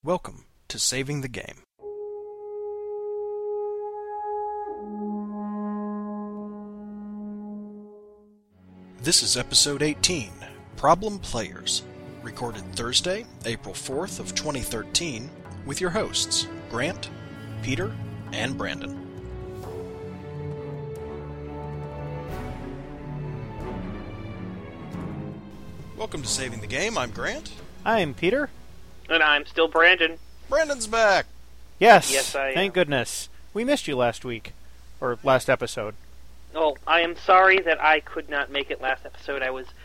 Welcome to Saving the Game. This is episode 18, Problem Players, recorded Thursday, April 4th of 2013, with your hosts, Grant, Peter, and Brandon. Welcome to Saving the Game. I'm Grant. I'm Peter. And I'm still Brandon. Brandon's back. Yes, I am. Thank goodness. We missed you last week, or last episode. Oh, I am sorry that I could not make it last episode.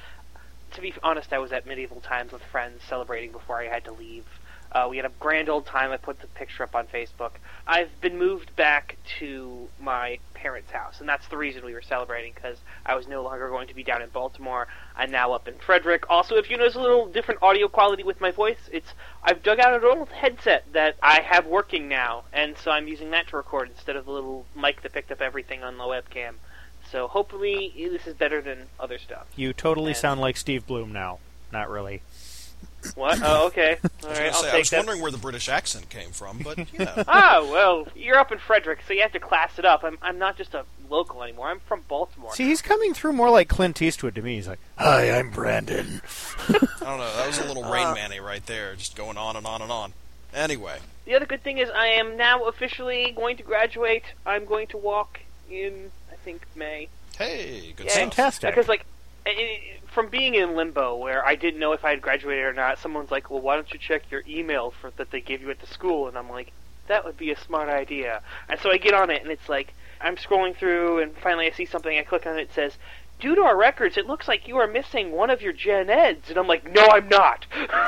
To be honest, I was at medieval times with friends celebrating before I had to leave. We had a grand old time. I put the picture up on Facebook. I've been moved back to my parents' house, and that's the reason we were celebrating, because I was no longer going to be down in Baltimore. I'm now up in Frederick. Also, if you notice a little different audio quality with my voice, I've dug out an old headset that I have working now, and so I'm using that to record instead of the little mic that picked up everything on the webcam. So hopefully this is better than other stuff. You totally sound like Steve Bloom now. Not really. What? Oh, okay. All right, I'll take I was that. wondering where the British accent came from, but, you know. Well, you're up in Frederick, so you have to class it up. I'm not just a local anymore. I'm from Baltimore. See, he's coming through more like Clint Eastwood to me. He's like, "Hi, I'm Brandon." I don't know, that was a little Rain Man-y right there, just going on and on and on. Anyway. The other good thing is I am now officially going to graduate. I'm going to walk in, I think, May. Hey, good Yeah, stuff. Fantastic. Because, from being in limbo, where I didn't know if I had graduated or not, someone's like, well, why don't you check your email that they gave you at the school? And I'm like, that would be a smart idea. And so I get on it, and it's like, I'm scrolling through, and finally I see something, I click on it, it says, due to our records, it looks like you are missing one of your gen eds. And I'm like, no, I'm not.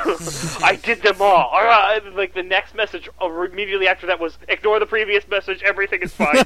I did them all. Like, the next message immediately after that was, ignore the previous message, everything is fine.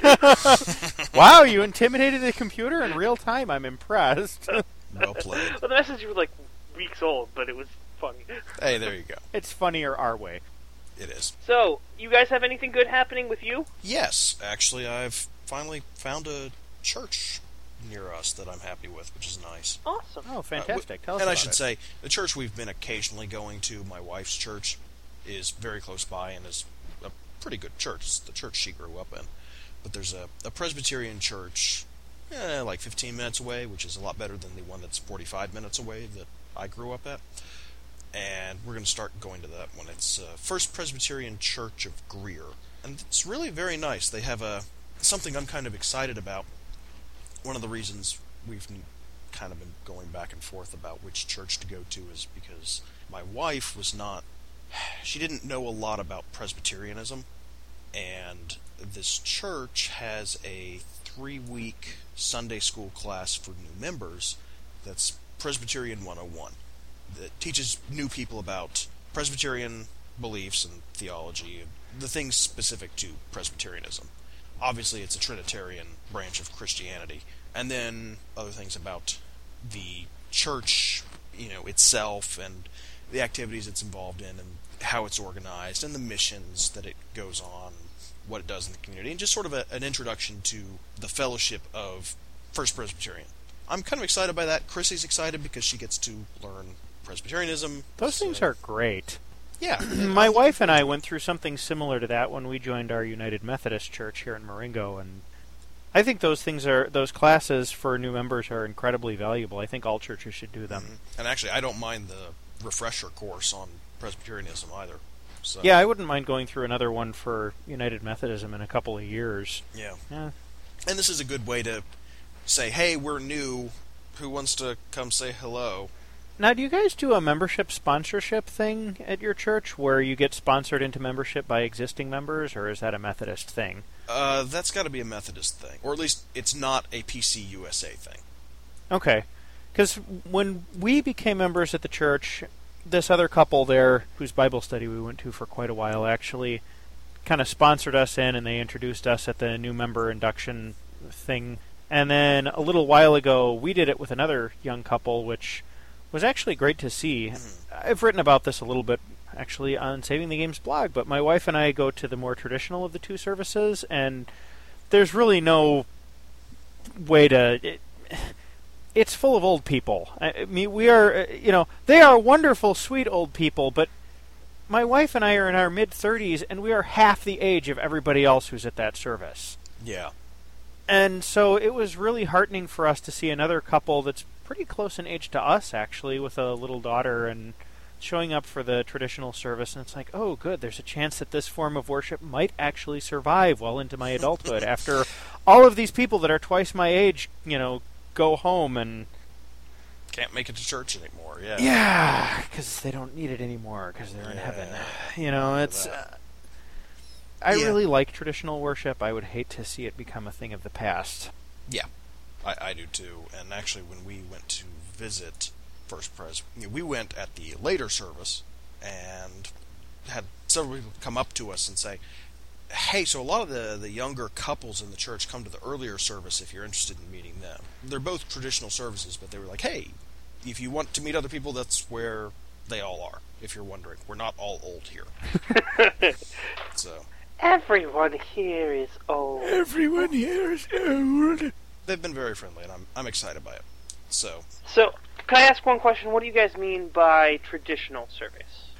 Wow, you intimidated the computer in real time. I'm impressed. Well played. Well, the message was like weeks old, but it was funny. Hey, there you go. It's funnier our way. It is. So, you guys have anything good happening with you? Yes, actually, I've finally found a church near us that I'm happy with, which is nice. Awesome. Oh, fantastic. Tell us And about I should it. say, the church we've been occasionally going to, my wife's church, is very close by and is a pretty good church. It's the church she grew up in. But there's a Presbyterian church like 15 minutes away, which is a lot better than the one that's 45 minutes away that I grew up at. And we're going to start going to that one. It's First Presbyterian Church of Greer. And it's really very nice. They have something I'm kind of excited about. One of the reasons we've kind of been going back and forth about which church to go to is because my wife she didn't know a lot about Presbyterianism, and this church has a 3-week Sunday school class for new members that's Presbyterian 101 that teaches new people about Presbyterian beliefs and theology, the things specific to Presbyterianism. Obviously, it's a Trinitarian branch of Christianity, and then other things about the church, itself, and the activities it's involved in, and how it's organized, and the missions that it goes on, what it does in the community, and just sort of an introduction to the fellowship of First Presbyterian. I'm kind of excited by that. Chrissy's excited because she gets to learn Presbyterianism. Those things are great. Yeah. My wife and I went through something similar to that when we joined our United Methodist Church here in Marengo, and I think those classes for new members are incredibly valuable. I think all churches should do them. Mm-hmm. And actually, I don't mind the refresher course on Presbyterianism either. So. Yeah, I wouldn't mind going through another one for United Methodism in a couple of years. Yeah. Yeah. And this is a good way to say, hey, we're new. Who wants to come say hello? Now, do you guys do a membership sponsorship thing at your church where you get sponsored into membership by existing members, or is that a Methodist thing? That's got to be a Methodist thing. Or at least it's not a PCUSA thing. Okay. Because when we became members at the church, this other couple there, whose Bible study we went to for quite a while, actually kind of sponsored us in, and they introduced us at the new member induction thing. And then a little while ago, we did it with another young couple, which was actually great to see. I've written about this a little bit, actually, on Saving the Games blog, but my wife and I go to the more traditional of the two services, and there's really no way to... It's full of old people. I mean, we are, they are wonderful, sweet old people, but my wife and I are in our mid-30s, and we are half the age of everybody else who's at that service. Yeah. And so it was really heartening for us to see another couple that's pretty close in age to us, actually, with a little daughter, and showing up for the traditional service. And it's like, oh, good, there's a chance that this form of worship might actually survive well into my adulthood after all of these people that are twice my age, go home and can't make it to church anymore. Yeah. Yeah, because they don't need it anymore because they're in heaven. It's... I really like traditional worship. I would hate to see it become a thing of the past. Yeah, I do too. And actually, when we went to visit First Pres, we went at the later service and had several people come up to us and say, hey, so a lot of the younger couples in the church come to the earlier service if you're interested in meeting them. They're both traditional services, but they were like, hey, if you want to meet other people, that's where they all are, if you're wondering. We're not all old here. So... Everyone here is old. Everyone here is old. They've been very friendly, and I'm excited by it. So, can I ask one question? What do you guys mean by traditional service?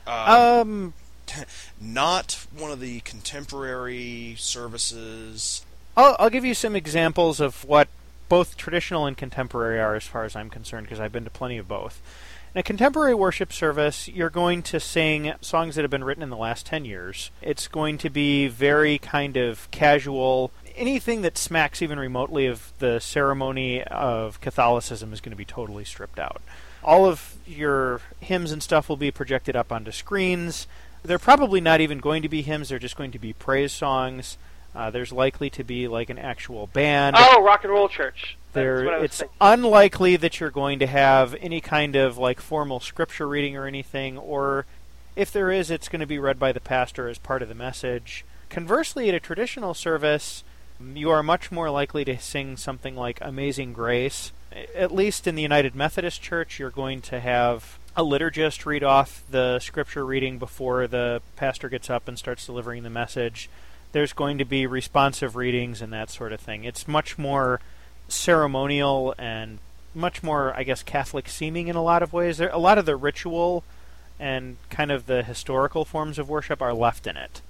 Not one of the contemporary services. I'll give you some examples of what both traditional and contemporary are as far as I'm concerned, because I've been to plenty of both. In a contemporary worship service, you're going to sing songs that have been written in the last 10 years. It's going to be very kind of casual. Anything that smacks even remotely of the ceremony of Catholicism is going to be totally stripped out. All of your hymns and stuff will be projected up onto screens. They're probably not even going to be hymns, they're just going to be praise songs. There's likely to be like an actual band. Oh, rock and roll church. It's unlikely that you're going to have any kind of like formal scripture reading or anything, or if there is, it's going to be read by the pastor as part of the message. Conversely, at a traditional service, you are much more likely to sing something like Amazing Grace. At least in the United Methodist Church, you're going to have a liturgist read off the scripture reading before the pastor gets up and starts delivering the message. There's going to be responsive readings and that sort of thing. It's much more ceremonial and much more, I guess, Catholic-seeming in a lot of ways. A lot of the ritual and kind of the historical forms of worship are left in it.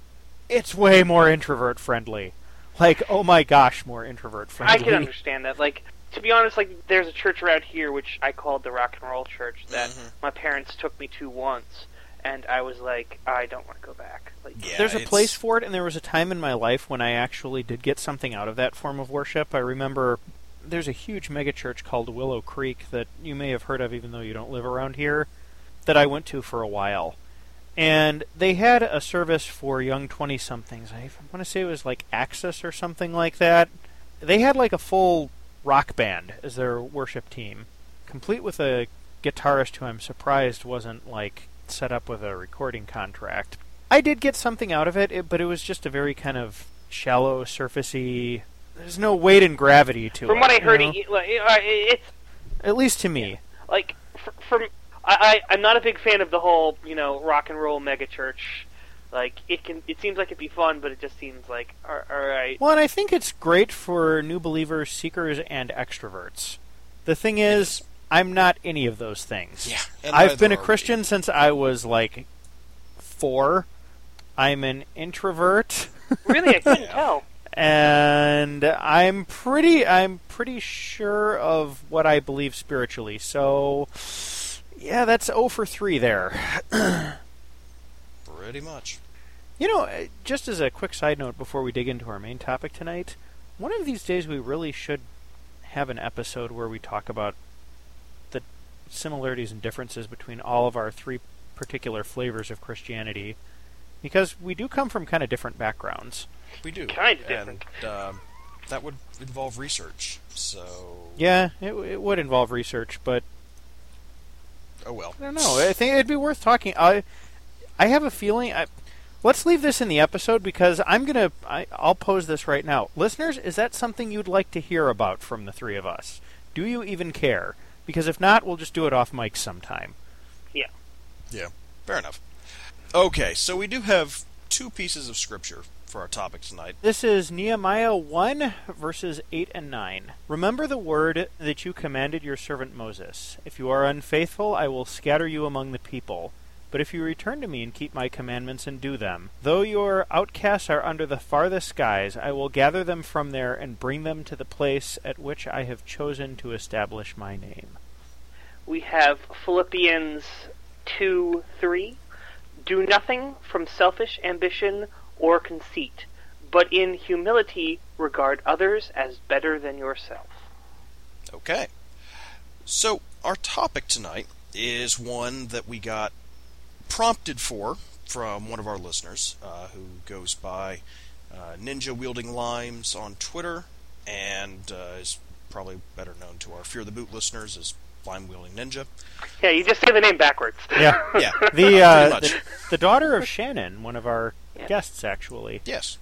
It's way more introvert-friendly. Like, oh my gosh, more introvert-friendly. I can understand that. Like, to be honest, like, there's a church around here which I called the Rock and Roll Church that my parents took me to once, and I was like, I don't want to go back. Like, there's a place for it, and there was a time in my life when I actually did get something out of that form of worship. I remember there's a huge megachurch called Willow Creek that you may have heard of even though you don't live around here, that I went to for a while. And they had a service for young 20-somethings. I want to say it was like Axis or something like that. They had like a full rock band as their worship team, complete with a guitarist who I'm surprised wasn't like set up with a recording contract. I did get something out of it, but it was just a very kind of shallow, surfacey... There's no weight and gravity to it. From what I heard, it's... At least to me. Like, I'm not a big fan of the whole, rock and roll megachurch. Like, it seems like it'd be fun, but it just seems like, alright. Well, and I think it's great for new believers, seekers, and extroverts. The thing is, I'm not any of those things. Yeah. I've been a Christian since I was, 4. I'm an introvert. Really? I couldn't tell. And I'm pretty sure of what I believe spiritually. So, yeah, that's 0 for 3 there. Pretty much. Just as a quick side note before we dig into our main topic tonight, one of these days we really should have an episode where we talk about the similarities and differences between all of our 3 particular flavors of Christianity, because we do come from kind of different backgrounds. We do. Kind of different. And that would involve research, so... Yeah, it would involve research, but... Oh well. I don't know. I think it'd be worth talking. I have a feeling... Let's leave this in the episode, because I'll pose this right now. Listeners, is that something you'd like to hear about from the 3 of us? Do you even care? Because if not, we'll just do it off mic sometime. Yeah, fair enough. Okay, so we do have 2 pieces of scripture for our topic tonight. This is Nehemiah 1, verses 8 and 9. Remember the word that you commanded your servant Moses. If you are unfaithful, I will scatter you among the people. But if you return to me and keep my commandments and do them, though your outcasts are under the farthest skies, I will gather them from there and bring them to the place at which I have chosen to establish my name. We have Philippians 2:3. Do nothing from selfish ambition or conceit, but in humility regard others as better than yourself. Okay. So, our topic tonight is one that we got prompted from one of our listeners, who goes by Ninja Wielding Limes on Twitter, and is probably better known to our Fear the Boot listeners as Lime Wielding Ninja. Yeah, you just say the name backwards. Yeah. Yeah, The daughter of Shannon, one of our guests, actually. Yes.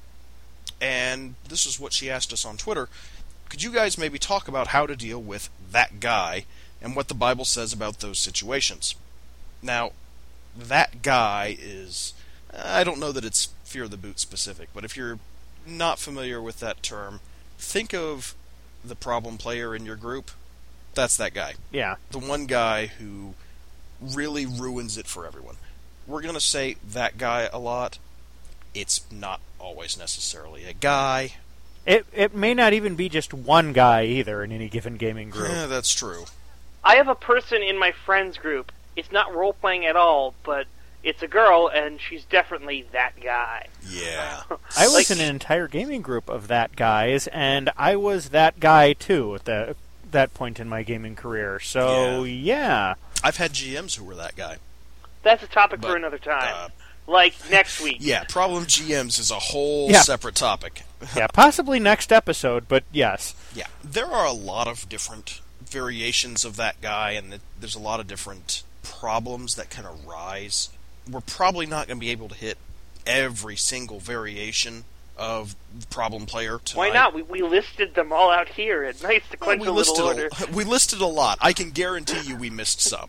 And this is what she asked us on Twitter. Could you guys maybe talk about how to deal with that guy and what the Bible says about those situations? Now, that guy is... I don't know that it's Fear the Boot specific, but if you're not familiar with that term, think of the problem player in your group. That's that guy. Yeah. The one guy who really ruins it for everyone. We're going to say that guy a lot. It's not always necessarily a guy. It may not even be just one guy either in any given gaming group. Yeah, that's true. I have a person in my friends group. It's not role-playing at all, but it's a girl, and she's definitely that guy. Yeah. I was in an entire gaming group of that guys, and I was that guy too at that point in my gaming career. So, yeah. I've had GMs who were that guy. That's a topic for another time. Like next week. Yeah, problem GMs is a whole separate topic. Yeah, possibly next episode, but yes. Yeah, there are a lot of different variations of that guy, and there's a lot of different problems that can arise. We're probably not going to be able to hit every single variation of the problem player tonight. Why not? We listed them all out here in nice sequential little order. We listed a lot. I can guarantee you we missed some.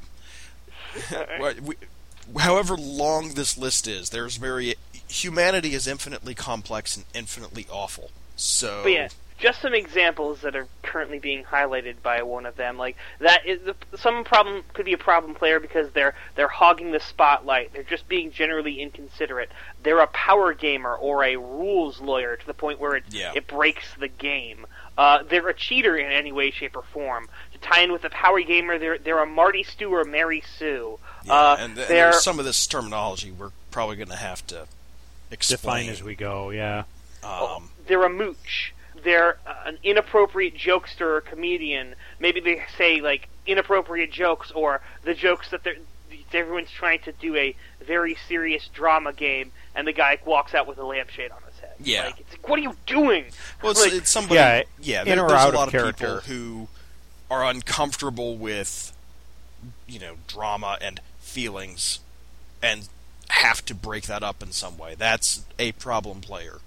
Right. However long this list is, humanity is infinitely complex and infinitely awful. So, but yeah, just some examples that are currently being highlighted by one of them. Like that is some problem could be a problem player because they're hogging the spotlight. They're just being generally inconsiderate. They're a power gamer or a rules lawyer to the point where it breaks the game. They're a cheater in any way, shape, or form. To tie in with the power gamer, they're a Marty Stu or Mary Sue. Yeah, and there's some of this terminology we're probably going to have to explain define as we go. Yeah. They're a mooch. They're an inappropriate jokester or comedian. Maybe they say like inappropriate jokes or the jokes that everyone's trying to do a very serious drama game, and the guy walks out with a lampshade on his head. Yeah. Like, it's like, what are you doing? Well, it's somebody. Yeah, in or there's out a lot of of character. people who are uncomfortable with, drama and feelings, and have to break that up in some way. That's a problem player.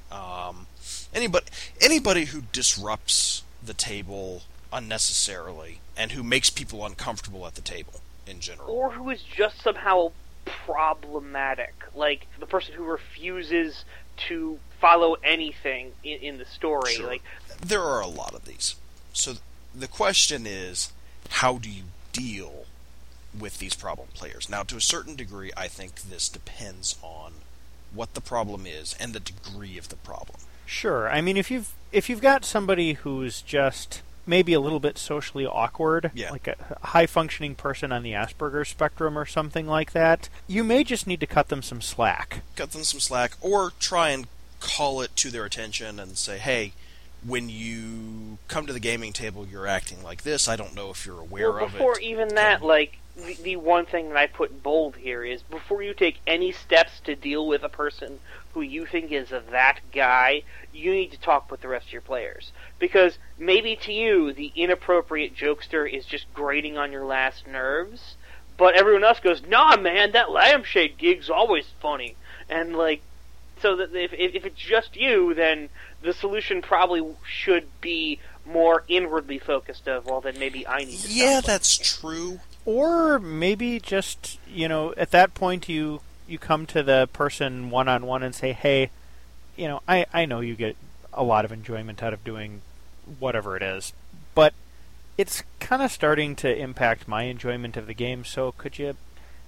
Anybody who disrupts the table unnecessarily and who makes people uncomfortable at the table in general, or who is just somehow problematic, like the person who refuses to follow anything in the story. Sure. Like there are a lot of these. So the question is, how do you deal with these problem players? Now, to a certain degree, I think this depends on what the problem is and the degree of the problem. Sure. I mean, if you've got somebody who's just maybe a little bit socially awkward, like a high-functioning person on the Asperger's spectrum or something like that, you may just need to cut them some slack. Or try and call it to their attention and say, hey, when you come to the gaming table, you're acting like this. I don't know if you're aware of it. Before even that, like, the one thing that I put in bold here is before you take any steps to deal with a person who you think is that guy, you need to talk with the rest of your players. Because maybe to you, the inappropriate jokester is just grating on your last nerves, but everyone else goes, nah, man, that lampshade gig's always funny. And, like, so that if it's just you, then the solution probably should be more inwardly focused of, well, then maybe I need to Yeah, that's true. Or maybe just, at that point you come to the person one-on-one and say, hey, I know you get a lot of enjoyment out of doing whatever it is, but it's kind of starting to impact my enjoyment of the game, so could you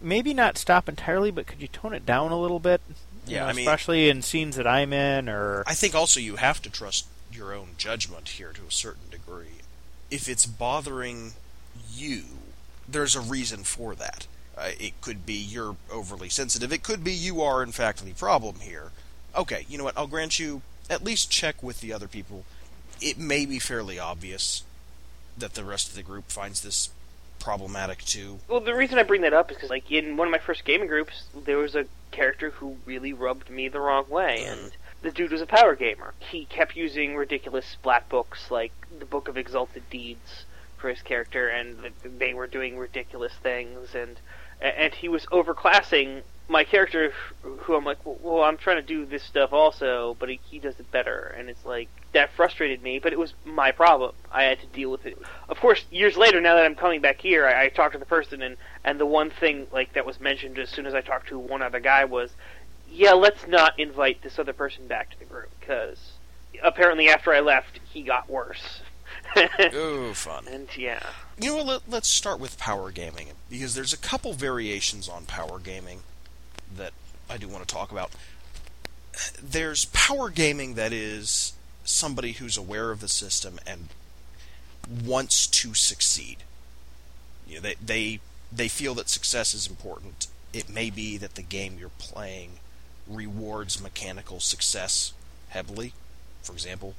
maybe not stop entirely, but could you tone it down a little bit? Yeah, I mean, especially in scenes that I'm in, or... I think also you have to trust your own judgment here to a certain degree. If it's bothering you, there's a reason for that. It could be you're overly sensitive. It could be you are, in fact, the problem here. Okay, you know what? I'll grant you, at least check with the other people. It may be fairly obvious that the rest of the group finds this problematic too. Well, the reason I bring that up is because, like, in one of my first gaming groups, there was a character who really rubbed me the wrong way, and the dude was a power gamer. He kept using ridiculous splat books, like the Book of Exalted Deeds, for his character, and they were doing ridiculous things, and he was overclassing my character, who I'm like, well, I'm trying to do this stuff also, but he does it better, and it's like, that frustrated me, but it was my problem. I had to deal with it. Of course, years later, now that I'm coming back here, I talked to the person, and the one thing like that was mentioned as soon as I talked to one other guy was, yeah, let's not invite this other person back to the group, because apparently after I left, he got worse. Oh, fun. And yeah. You know what, let's start with power gaming, because there's a couple variations on power gaming that I do want to talk about. There's power gaming that is somebody who's aware of the system and wants to succeed. You know, they feel that success is important. It may be that the game you're playing rewards mechanical success heavily. For example,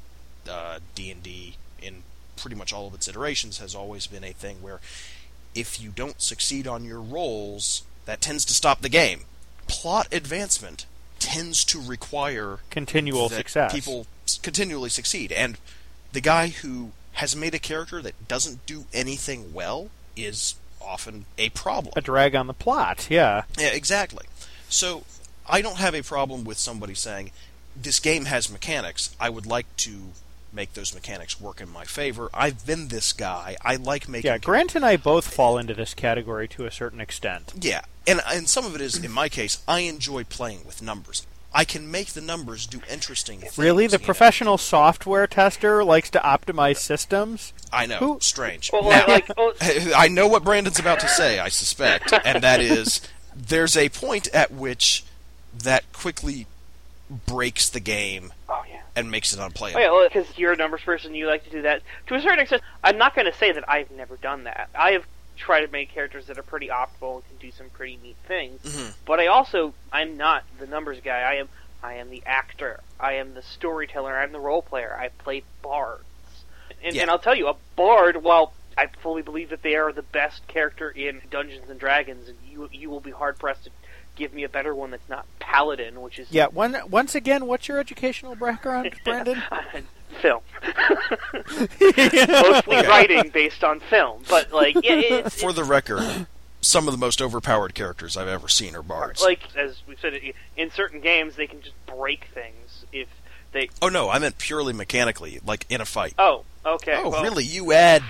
D&D in pretty much all of its iterations has always been a thing where if you don't succeed on your rolls, that tends to stop the game. Plot advancement tends to require continual that success. People continually succeed, and the guy who has made a character that doesn't do anything well is often a problem. A drag on the plot, yeah. Yeah, exactly. So I don't have a problem with somebody saying, this game has mechanics, I would like to make those mechanics work in my favor. I've been this guy. I like making... Yeah, Grant and I both fall into this category to a certain extent. Yeah, and some of it is, in my case, I enjoy playing with numbers. I can make the numbers do interesting things. Really? The professional software tester likes to optimize systems? I know. Who? Strange. Well, Now, oh, I know what Brandon's about to say, I suspect, and that is, there's a point at which that quickly breaks the game and makes it unplayable. Oh, yeah, well, because you're a numbers person, you like to do that. To a certain extent, I'm not going to say that I've never done that. I have tried to make characters that are pretty optimal and can do some pretty neat things, but I'm not the numbers guy. I am the actor. I am the storyteller. I'm the role player. I play bards. And I'll tell you, a bard, while I fully believe that they are the best character in Dungeons & Dragons, and you will be hard-pressed to give me a better one that's not Paladin, which is... Yeah, once again, what's your educational background, Brandon? Film. Mostly writing based on film, but, like... Yeah, For the record, some of the most overpowered characters I've ever seen are bards. Like, as we said, in certain games, they can just break things if they... Oh, no, I meant purely mechanically, like in a fight. Oh, okay. Oh, well, really? You add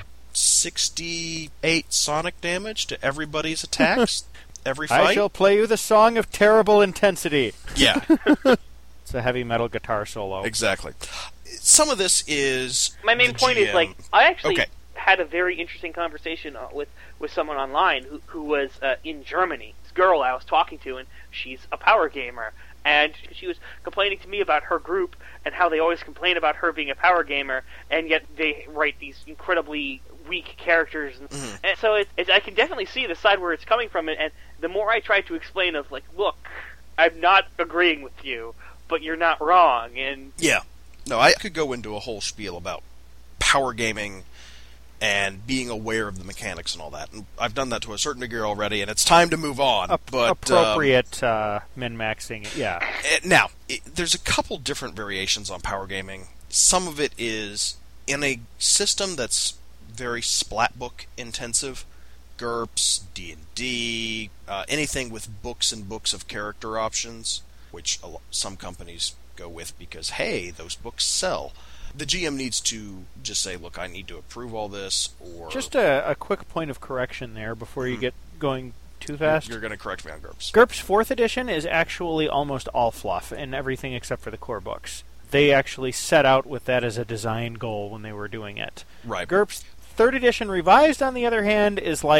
68 sonic damage to everybody's attacks? Every fight? I shall play you the song of terrible intensity. Yeah. It's a heavy metal guitar solo. Exactly. Some of this is... My main point GM. is, like, I actually had a very interesting conversation with someone online who was in Germany. This girl I was talking to, and she's a power gamer. And she was complaining to me about her group and how they always complain about her being a power gamer, and yet they write these incredibly weak characters. And so I can definitely see the side where it's coming from. And the more I try to explain of, like, look, I'm not agreeing with you, but you're not wrong. And yeah. No, I could go into a whole spiel about power gaming and being aware of the mechanics and all that. And I've done that to a certain degree already, and it's time to move on. Appropriate min-maxing, yeah. Now, there's a couple different variations on power gaming. Some of it is in a system that's very splat book intensive. GURPS, D&D, anything with books and books of character options, which some companies go with because, hey, those books sell. The GM needs to just say, look, I need to approve all this, or... Just a quick point of correction there before you get going too fast. You're going to correct me on GURPS. GURPS 4th edition is actually almost all fluff and everything except for the core books. They actually set out with that as a design goal when they were doing it. Right. GURPS 3rd edition revised, on the other hand, is like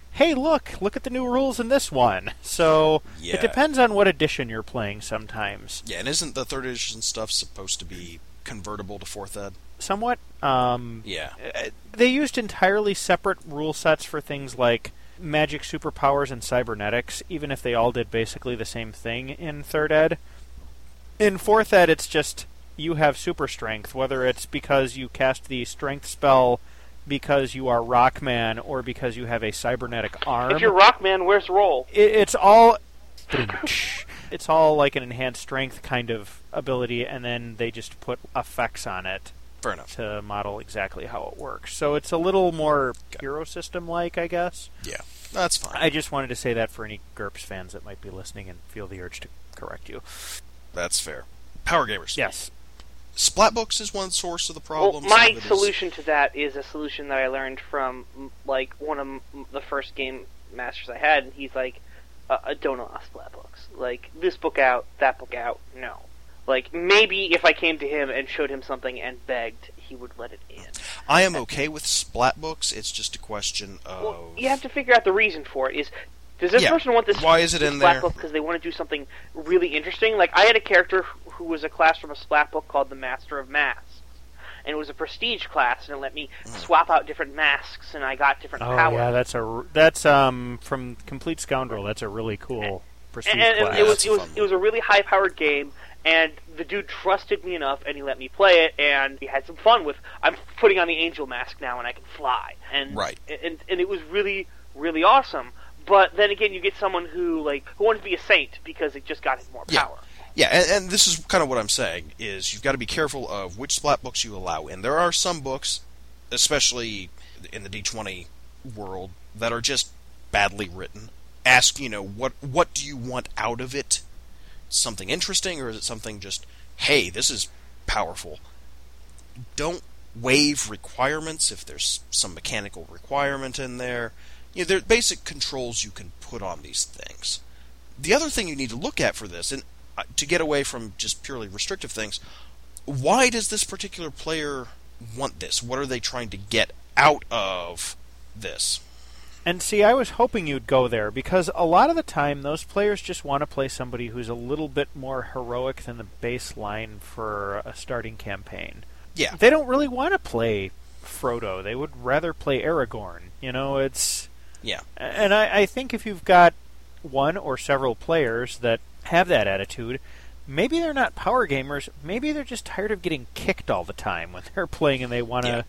hey, look at the new rules in this one. So Yeah. it depends on what edition you're playing sometimes. Yeah, and isn't the 3rd edition stuff supposed to be convertible to 4th ed? Somewhat. Yeah. They used entirely separate rule sets for things like magic superpowers and cybernetics, even if they all did basically the same thing in 3rd ed. In 4th ed, it's just you have super strength, whether it's because you cast the strength spell because you are Rockman or because you have a cybernetic arm. If you're Rockman, where's Roll? It's all it's all like an enhanced strength kind of ability, and then they just put effects on it Fair enough. to model exactly how it works. So it's a little more hero system-like, I guess. Yeah, that's fine. I just wanted to say that for any GURPS fans that might be listening and feel the urge to correct you. That's fair. Power Gamers. Yes. Splatbooks is one source of the Well, problem. my Some of it is- solution to that is a solution that I learned from like one of the first game masters I had, and he's like, "Don't allow splat books. Like this book out, that book out. No. Like maybe if I came to him and showed him something and begged, he would let it in." I am okay with Splatbooks. It's just a question of... Well, you have to figure out the reason for it. Does this Yeah. person want this? Why is it in splat there? book because they want to do something really interesting? Like I had a character who was a class from a splat book called the Master of Masks, and it was a prestige class, and it let me swap out different masks, and I got different Oh powers. yeah, that's from Complete Scoundrel. That's a really cool prestige And class. it That's a was fun it was a really high powered game, and the dude trusted me enough, and he let me play it, and we had some fun with. I'm putting on the angel mask now, and I can fly, and Right. and it was really really awesome. But then again, you get someone who wanted to be a saint because it just got him more Yeah. power. Yeah, and this is kind of what I'm saying, is you've got to be careful of which splat books you allow in. There are some books, especially in the D20 world, that are just badly written. Ask, what do you want out of it? Something interesting, or is it something just, hey, this is powerful? Don't waive requirements if there's some mechanical requirement in there. There are basic controls you can put on these things. The other thing you need to look at for this, and to get away from just purely restrictive things, why does this particular player want this? What are they trying to get out of this? And see, I was hoping you'd go there, because a lot of the time those players just want to play somebody who's a little bit more heroic than the baseline for a starting campaign. Yeah. They don't really want to play Frodo. They would rather play Aragorn. It's... Yeah. And I think if you've got one or several players that have that attitude, maybe they're not power gamers. Maybe they're just tired of getting kicked all the time when they're playing, and they want to,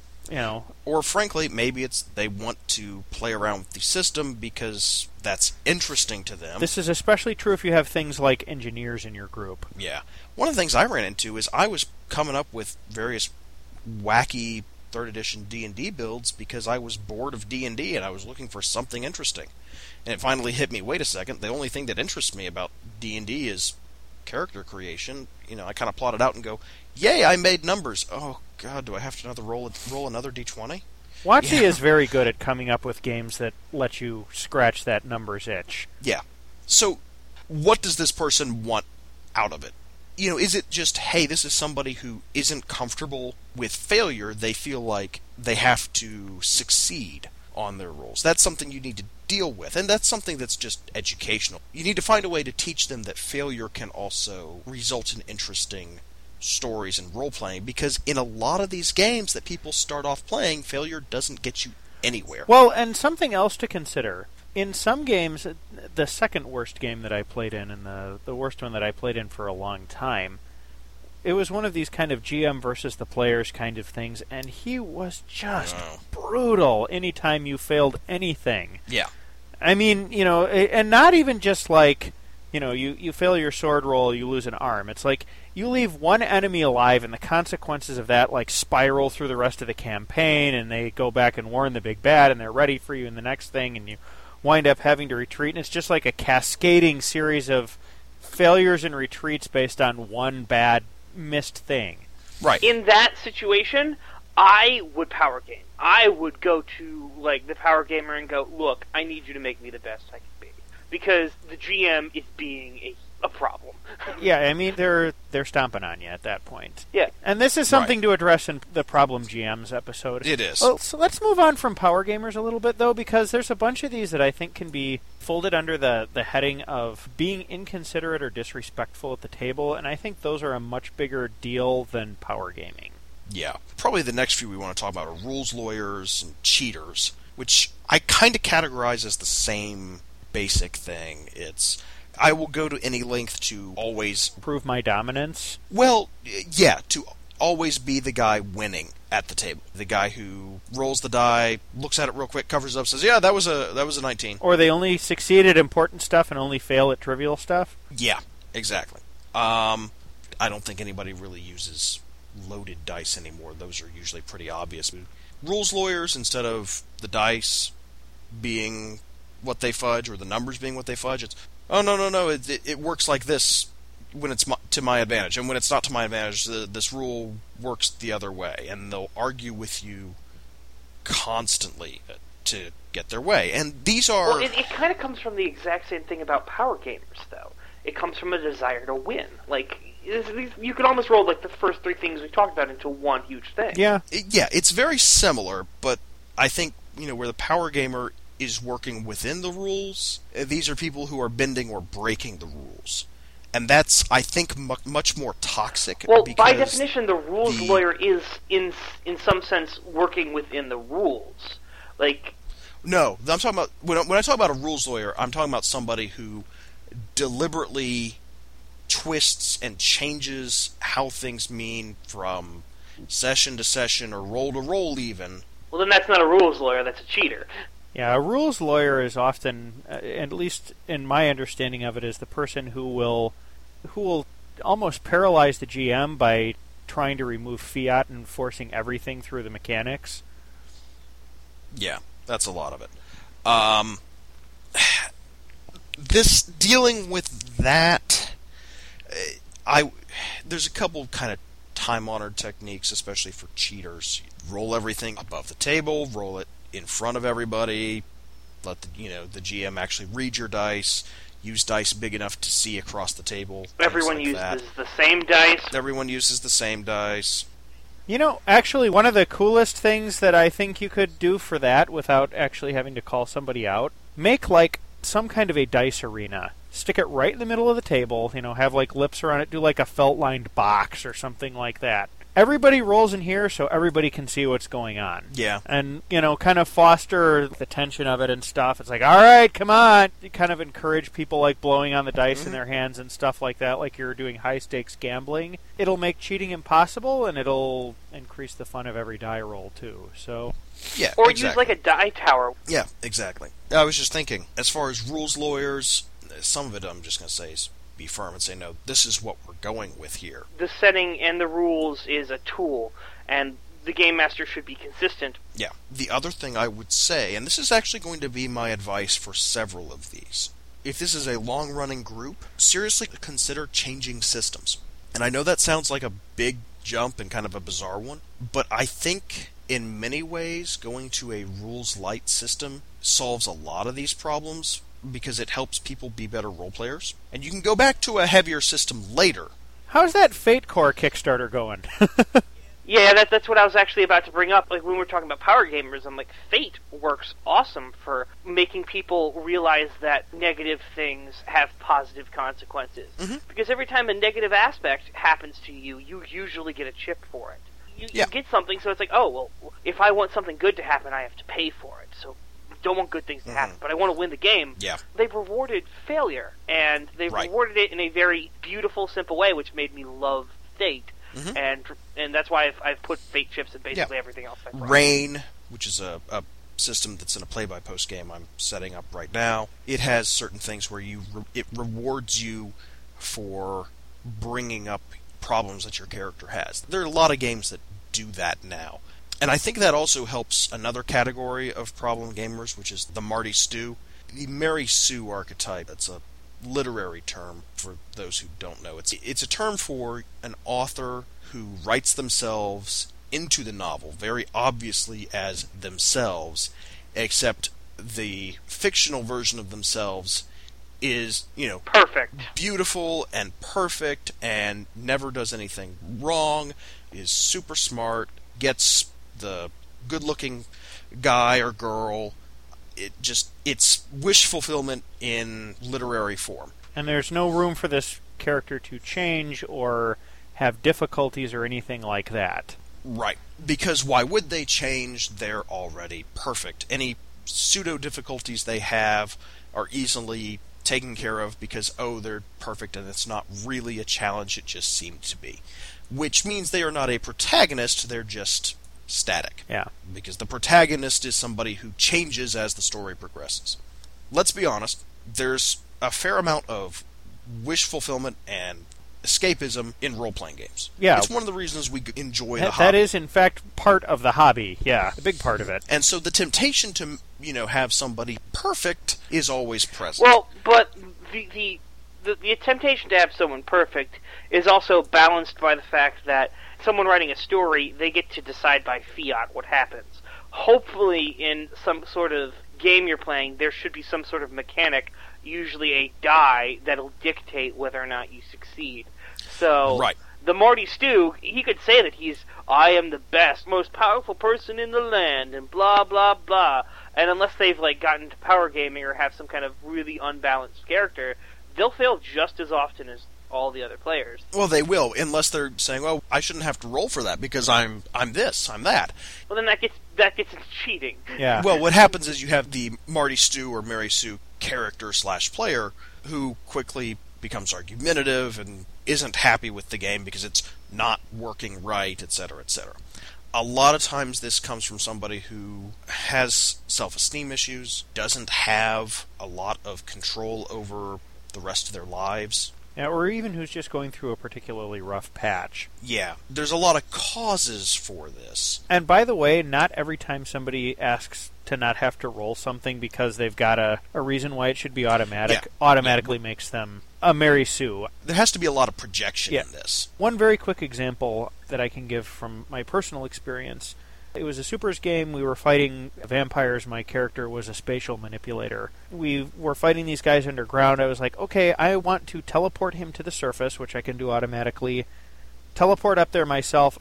Or frankly, maybe it's they want to play around with the system because that's interesting to them. This is especially true if you have things like engineers in your group. Yeah. One of the things I ran into is I was coming up with various wacky 3rd edition D&D builds because I was bored of D&D and I was looking for something interesting. And it finally hit me, wait a second, the only thing that interests me about D&D is character creation. I kind of plot it out and go, yay, I made numbers. Oh, God, do I have to roll another D20? WotC is very good at coming up with games that let you scratch that numbers itch. Yeah. So, what does this person want out of it? Is it just, hey, this is somebody who isn't comfortable with failure, they feel like they have to succeed on their roles? That's something you need to deal with, and that's something that's just educational. You need to find a way to teach them that failure can also result in interesting stories and role-playing, because in a lot of these games that people start off playing, failure doesn't get you anywhere. Well, and something else to consider. In some games, the second worst game that I played in, and the worst one that I played in for a long time, it was one of these kind of GM versus the players kind of things, and he was just brutal anytime you failed anything. Yeah. I mean, and not even just like, you fail your sword roll, you lose an arm. It's like you leave one enemy alive, and the consequences of that spiral through the rest of the campaign, and they go back and warn the big bad, and they're ready for you in the next thing, and you wind up having to retreat, and it's just like a cascading series of failures and retreats based on one bad missed thing. Right. In that situation, I would power game. I would go to the power gamer and go, look, I need you to make me the best I can be, because the GM is being a problem. Yeah, I mean, they're stomping on you at that point. Yeah. And this is something to address in the Problem GMs episode. It is. Well, so let's move on from Power Gamers a little bit, though, because there's a bunch of these that I think can be folded under the heading of being inconsiderate or disrespectful at the table, and I think those are a much bigger deal than Power Gaming. Yeah. Probably the next few we want to talk about are rules lawyers and cheaters, which I kind of categorize as the same basic thing. It's, I will go to any length to always... Prove my dominance? Well, yeah, to always be the guy winning at the table. The guy who rolls the die, looks at it real quick, covers it up, says, yeah, that was a 19. Or they only succeed at important stuff and only fail at trivial stuff? Yeah, exactly. I don't think anybody really uses loaded dice anymore. Those are usually pretty obvious. Rules lawyers, instead of the dice being what they fudge or the numbers being what they fudge, it's, oh, no, it works like this when it's to my advantage, and when it's not to my advantage, this rule works the other way, and they'll argue with you constantly to get their way. And these are... Well, it kind of comes from the exact same thing about Power Gamers, though. It comes from a desire to win. Like, you could almost roll like the first three things we talked about into one huge thing. Yeah. Yeah, it's very similar, but I think, where the Power Gamer is working within the rules, these are people who are bending or breaking the rules. And that's, I think, much more toxic. Well, by definition, the rules lawyer is, in some sense, working within the rules. Like... No, I'm talking about... When I talk about a rules lawyer, I'm talking about somebody who deliberately twists and changes how things mean from session to session, or roll to roll even. Well, then that's not a rules lawyer, that's a cheater. Yeah, a rules lawyer is often, at least in my understanding of it, is the person who will almost paralyze the GM by trying to remove fiat and forcing everything through the mechanics. Yeah, that's a lot of it. This dealing with that, there's a couple kind of time-honored techniques, especially for cheaters. Roll everything above the table, roll it in front of everybody, let the GM actually read your dice, use dice big enough to see across the table. Everyone uses the same dice. Everyone uses the same dice. Actually, one of the coolest things that I think you could do for that without actually having to call somebody out, make like some kind of a dice arena. Stick it right in the middle of the table, have like lips around it, do like a felt-lined box or something like that. Everybody rolls in here so everybody can see what's going on. Yeah. And, kind of foster the tension of it and stuff. It's like, all right, come on. You kind of encourage people like blowing on the dice in their hands and stuff like that, like you're doing high-stakes gambling. It'll make cheating impossible, and it'll increase the fun of every die roll, too. So... Yeah, or exactly. use like a die tower. Yeah, exactly. I was just thinking, as far as rules lawyers, some of it I'm just going to say is be firm and say, no, this is what we're going with here. The setting and the rules is a tool, and the game master should be consistent. Yeah. The other thing I would say, and this is actually going to be my advice for several of these, if this is a long-running group, seriously consider changing systems. And I know that sounds like a big jump and kind of a bizarre one, but I think in many ways going to a rules-light system solves a lot of these problems, because it helps people be better role players. And you can go back to a heavier system later. How's that Fate Core Kickstarter going? Yeah, that's what I was actually about to bring up. Like, when we were talking about Power Gamers, I'm like, Fate works awesome for making people realize that negative things have positive consequences. Mm-hmm. Because every time a negative aspect happens to you, you usually get a chip for it. You get something, so it's like, oh, well, if I want something good to happen, I have to pay for it. So don't want good things to happen, but I want to win the game. Yeah. They've rewarded failure, and they've rewarded it in a very beautiful, simple way, which made me love Fate. Mm-hmm. And that's why I've put Fate chips in basically everything else I've brought. Rain, which is a system that's in a play-by-post game I'm setting up right now. It has certain things where it rewards you for bringing up problems that your character has. There are a lot of games that do that now. And I think that also helps another category of problem gamers, which is the Marty Stew. The Mary Sue archetype, that's a literary term for those who don't know. It's a term for an author who writes themselves into the novel, very obviously as themselves, except the fictional version of themselves is, Perfect. beautiful and perfect and never does anything wrong, is super smart, gets the good-looking guy or girl. It's wish fulfillment in literary form. And there's no room for this character to change or have difficulties or anything like that. Right. Because why would they change? They're already perfect. Any pseudo-difficulties they have are easily taken care of because, they're perfect and it's not really a challenge, it just seemed to be. Which means they are not a protagonist, they're just static. Yeah. Because the protagonist is somebody who changes as the story progresses. Let's be honest, there's a fair amount of wish fulfillment and escapism in role-playing games. Yeah. It's one of the reasons we enjoy the hobby. That is, in fact, part of the hobby. Yeah, a big part of it. And so the temptation to, have somebody perfect is always present. Well, but the temptation to have someone perfect is also balanced by the fact that someone writing a story, they get to decide by fiat what happens. Hopefully, in some sort of game you're playing, there should be some sort of mechanic, usually a die, that'll dictate whether or not you succeed. So, right. The Marty Stew, he could say that I am the best, most powerful person in the land, and blah, blah, blah. And unless they've, gotten to power gaming or have some kind of really unbalanced character, they'll fail just as often as all the other players. Well, they will, unless they're saying, well, I shouldn't have to roll for that because I'm this, I'm that. Well, then that gets into cheating. Yeah. Well, what happens is you have the Marty Stew or Mary Sue character/player who quickly becomes argumentative and isn't happy with the game because it's not working right, etc., etc. A lot of times this comes from somebody who has self-esteem issues, doesn't have a lot of control over the rest of their lives. Yeah, or even who's just going through a particularly rough patch. Yeah, there's a lot of causes for this. And by the way, not every time somebody asks to not have to roll something because they've got a reason why it should be automatic, automatically makes them a Mary Sue. There has to be a lot of projection in this. One very quick example that I can give from my personal experience. It was a supers game. We were fighting vampires. My character was a spatial manipulator. We were fighting these guys underground. I was like, okay, I want to teleport him to the surface, which I can do automatically. Teleport up there myself.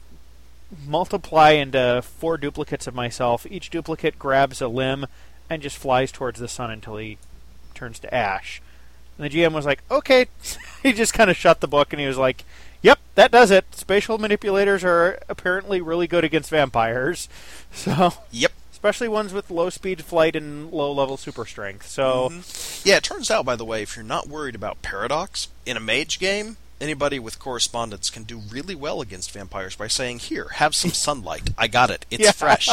Multiply into 4 duplicates of myself. Each duplicate grabs a limb and just flies towards the sun until he turns to ash. And the GM was like, okay. He just kind of shut the book and he was like, yep, that does it. Spatial manipulators are apparently really good against vampires. So, yep. Especially ones with low speed flight and low level super strength. So, yeah, it turns out, by the way, if you're not worried about paradox in a mage game, anybody with correspondence can do really well against vampires by saying, here, have some sunlight. I got it. It's fresh.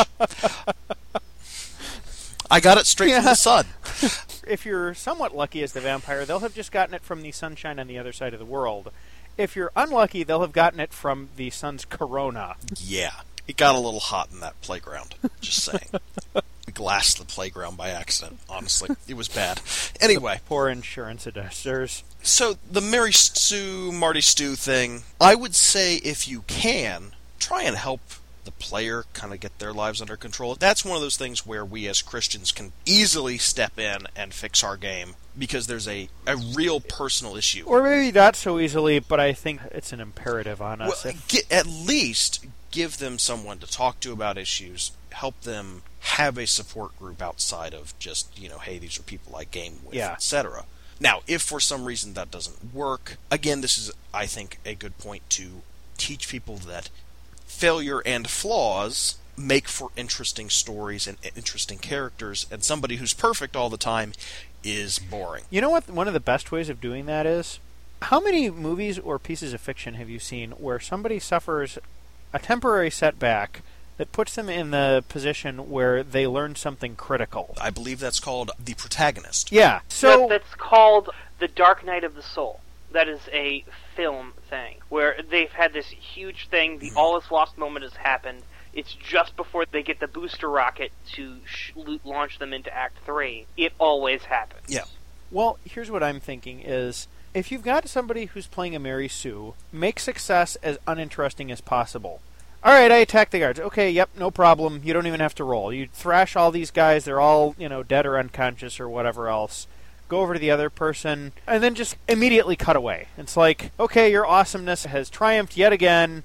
I got it straight from the sun. If you're somewhat lucky as the vampire, they'll have just gotten it from the sunshine on the other side of the world. If you're unlucky, they'll have gotten it from the sun's corona. Yeah. It got a little hot in that playground. Just saying. We glassed the playground by accident, honestly. It was bad. Anyway. Poor insurance adjusters. So, the Mary Sue, Marty Stew thing, I would say if you can, try and help the player kind of get their lives under control. That's one of those things where we as Christians can easily step in and fix our game because there's a real personal issue. Or maybe not so easily, but I think it's an imperative on us. Well, at least give them someone to talk to about issues, help them have a support group outside of just, hey, these are people I game with, etc. Now, if for some reason that doesn't work, again, this is, I think, a good point to teach people that failure and flaws make for interesting stories and interesting characters, and somebody who's perfect all the time is boring. You know what one of the best ways of doing that is? How many movies or pieces of fiction have you seen where somebody suffers a temporary setback that puts them in the position where they learn something critical? I believe that's called the protagonist. Yeah. So that's called The Dark Night of the Soul. That is a film thing where they've had this huge thing. The all is lost moment has happened. It's just before they get the booster rocket to launch them into Act 3. It always happens. Yeah. Well, here's what I'm thinking is, if you've got somebody who's playing a Mary Sue, make success as uninteresting as possible. All right, I attack the guards. Okay, yep, no problem. You don't even have to roll. You thrash all these guys. They're all, dead or unconscious or whatever else. go over to the other person, and then just immediately cut away. It's like, okay, your awesomeness has triumphed yet again.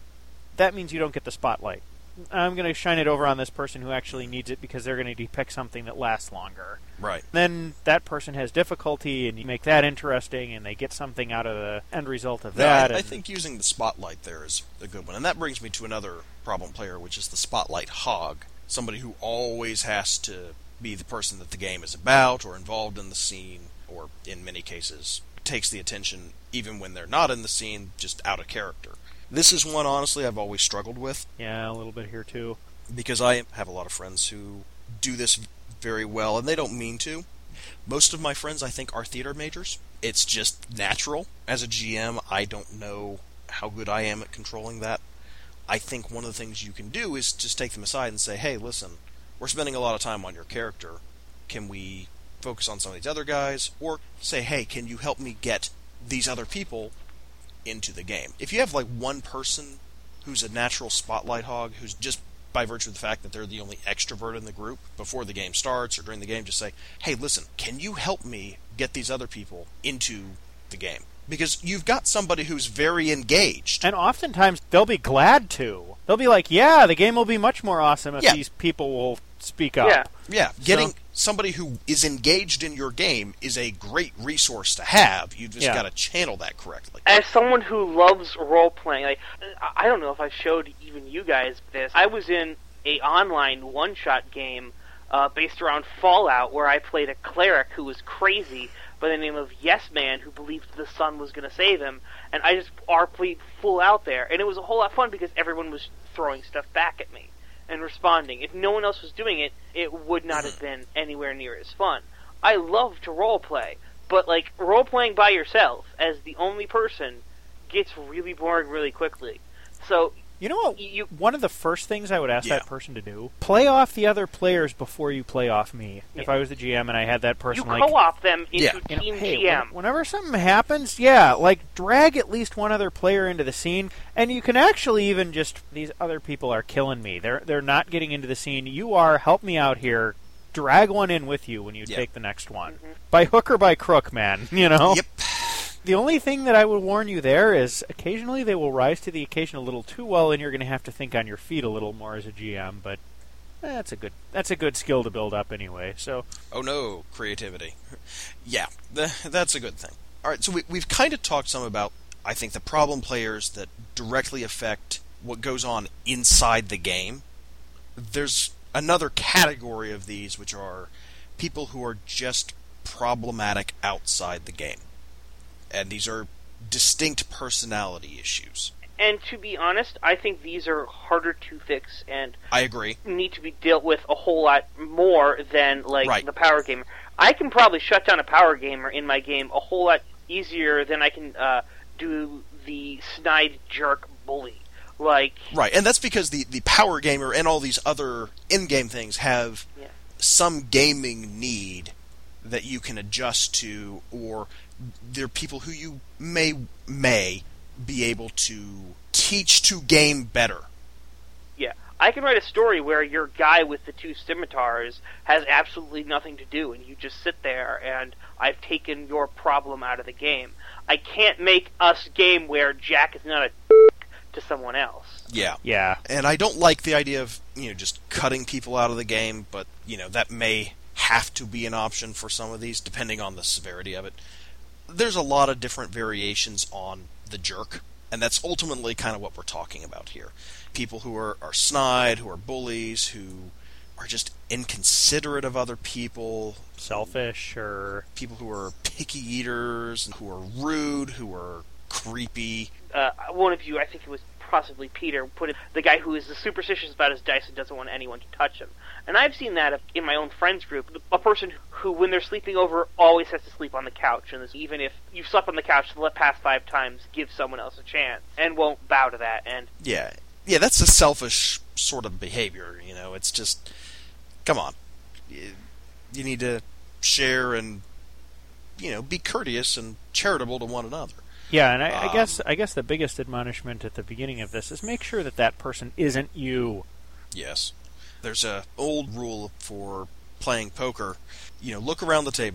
That means you don't get the spotlight. I'm going to shine it over on this person who actually needs it because they're going to depict something that lasts longer. Right. Then that person has difficulty, and you make that interesting, and they get something out of the end result of that. I think using the spotlight there is a good one. And that brings me to another problem player, which is the spotlight hog. Somebody who always has to be the person that the game is about or involved in the scene, or in many cases takes the attention even when they're not in the scene, just out of character. This is one, honestly, I've always struggled with. Yeah, a little bit here, too. Because I have a lot of friends who do this very well, and they don't mean to. Most of my friends, I think, are theater majors. It's just natural. As a GM, I don't know how good I am at controlling that. I think one of the things you can do is just take them aside and say, hey, listen, we're spending a lot of time on your character. Can we focus on some of these other guys? Or say, hey, can you help me get these other people into the game? If you have like one person who's a natural spotlight hog, who's just by virtue of the fact that they're the only extrovert in the group, before the game starts or during the game, just say, hey, listen, can you help me get these other people into the game? Because you've got somebody who's very engaged. And oftentimes they'll be glad to. They'll be like, yeah, the game will be much more awesome if these people will speak up. Yeah, getting somebody who is engaged in your game is a great resource to have. You just got to channel that correctly. As someone who loves role-playing, I don't know if I showed even you guys this. I was in a online one-shot game based around Fallout where I played a cleric who was crazy by the name of Yes Man, who believed the sun was going to save him, and I just RP'd full out there. And it was a whole lot of fun because everyone was throwing stuff back at me and responding. If no one else was doing it, it would not have been anywhere near as fun. I love to roleplay, but like role-playing by yourself as the only person gets really boring really quickly. So you know what? One of the first things I would ask that person to do: play off the other players before you play off me. If I was the GM and I had that person, you co-op them into Team hey, GM. Whenever something happens, drag at least one other player into the scene, and you can actually even just, these other people are killing me. They're not getting into the scene. You are, help me out here. Drag one in with you when you take the next one. Mm-hmm. By hook or by crook, man. You know? Yep. The only thing that I would warn you there is occasionally they will rise to the occasion a little too well, and you're going to have to think on your feet a little more as a GM. But that's a good skill to build up anyway. So. Oh no, creativity. Yeah, that's a good thing. All right, so we've kind of talked some about, I think, the problem players that directly affect what goes on inside the game. There's another category of these, which are people who are just problematic outside the game. And these are distinct personality issues. And to be honest, I think these are harder to fix and I agree. Need to be dealt with a whole lot more than the power gamer. I can probably shut down a power gamer in my game a whole lot easier than I can do the snide jerk bully. Right, and that's because the power gamer and all these other in-game things have some gaming need that you can adjust to, or they're people who you may be able to teach to game better. Yeah, I can write a story where your guy with the two scimitars has absolutely nothing to do, and you just sit there, and I've taken your problem out of the game. I can't make us game where Jack is not a to someone else. Yeah. And I don't like the idea of, just cutting people out of the game, but, that may have to be an option for some of these, depending on the severity of it. There's a lot of different variations on the jerk, and that's ultimately kind of what we're talking about here. People who are snide, who are bullies, who are just inconsiderate of other people. Selfish, or people who are picky eaters, who are rude, who are creepy. One of you, I think it was possibly Peter, put it, the guy who is superstitious about his dice and doesn't want anyone to touch him. And I've seen that in my own friends group. A person who, when they're sleeping over, always has to sleep on the couch. And even if you've slept on the couch the past 5 times, give someone else a chance. And won't bow to that. And Yeah, that's a selfish sort of behavior, It's just, come on. You need to share and, be courteous and charitable to one another. Yeah, and I guess the biggest admonishment at the beginning of this is make sure that person isn't you. Yes. There's a old rule for playing poker. Look around the table.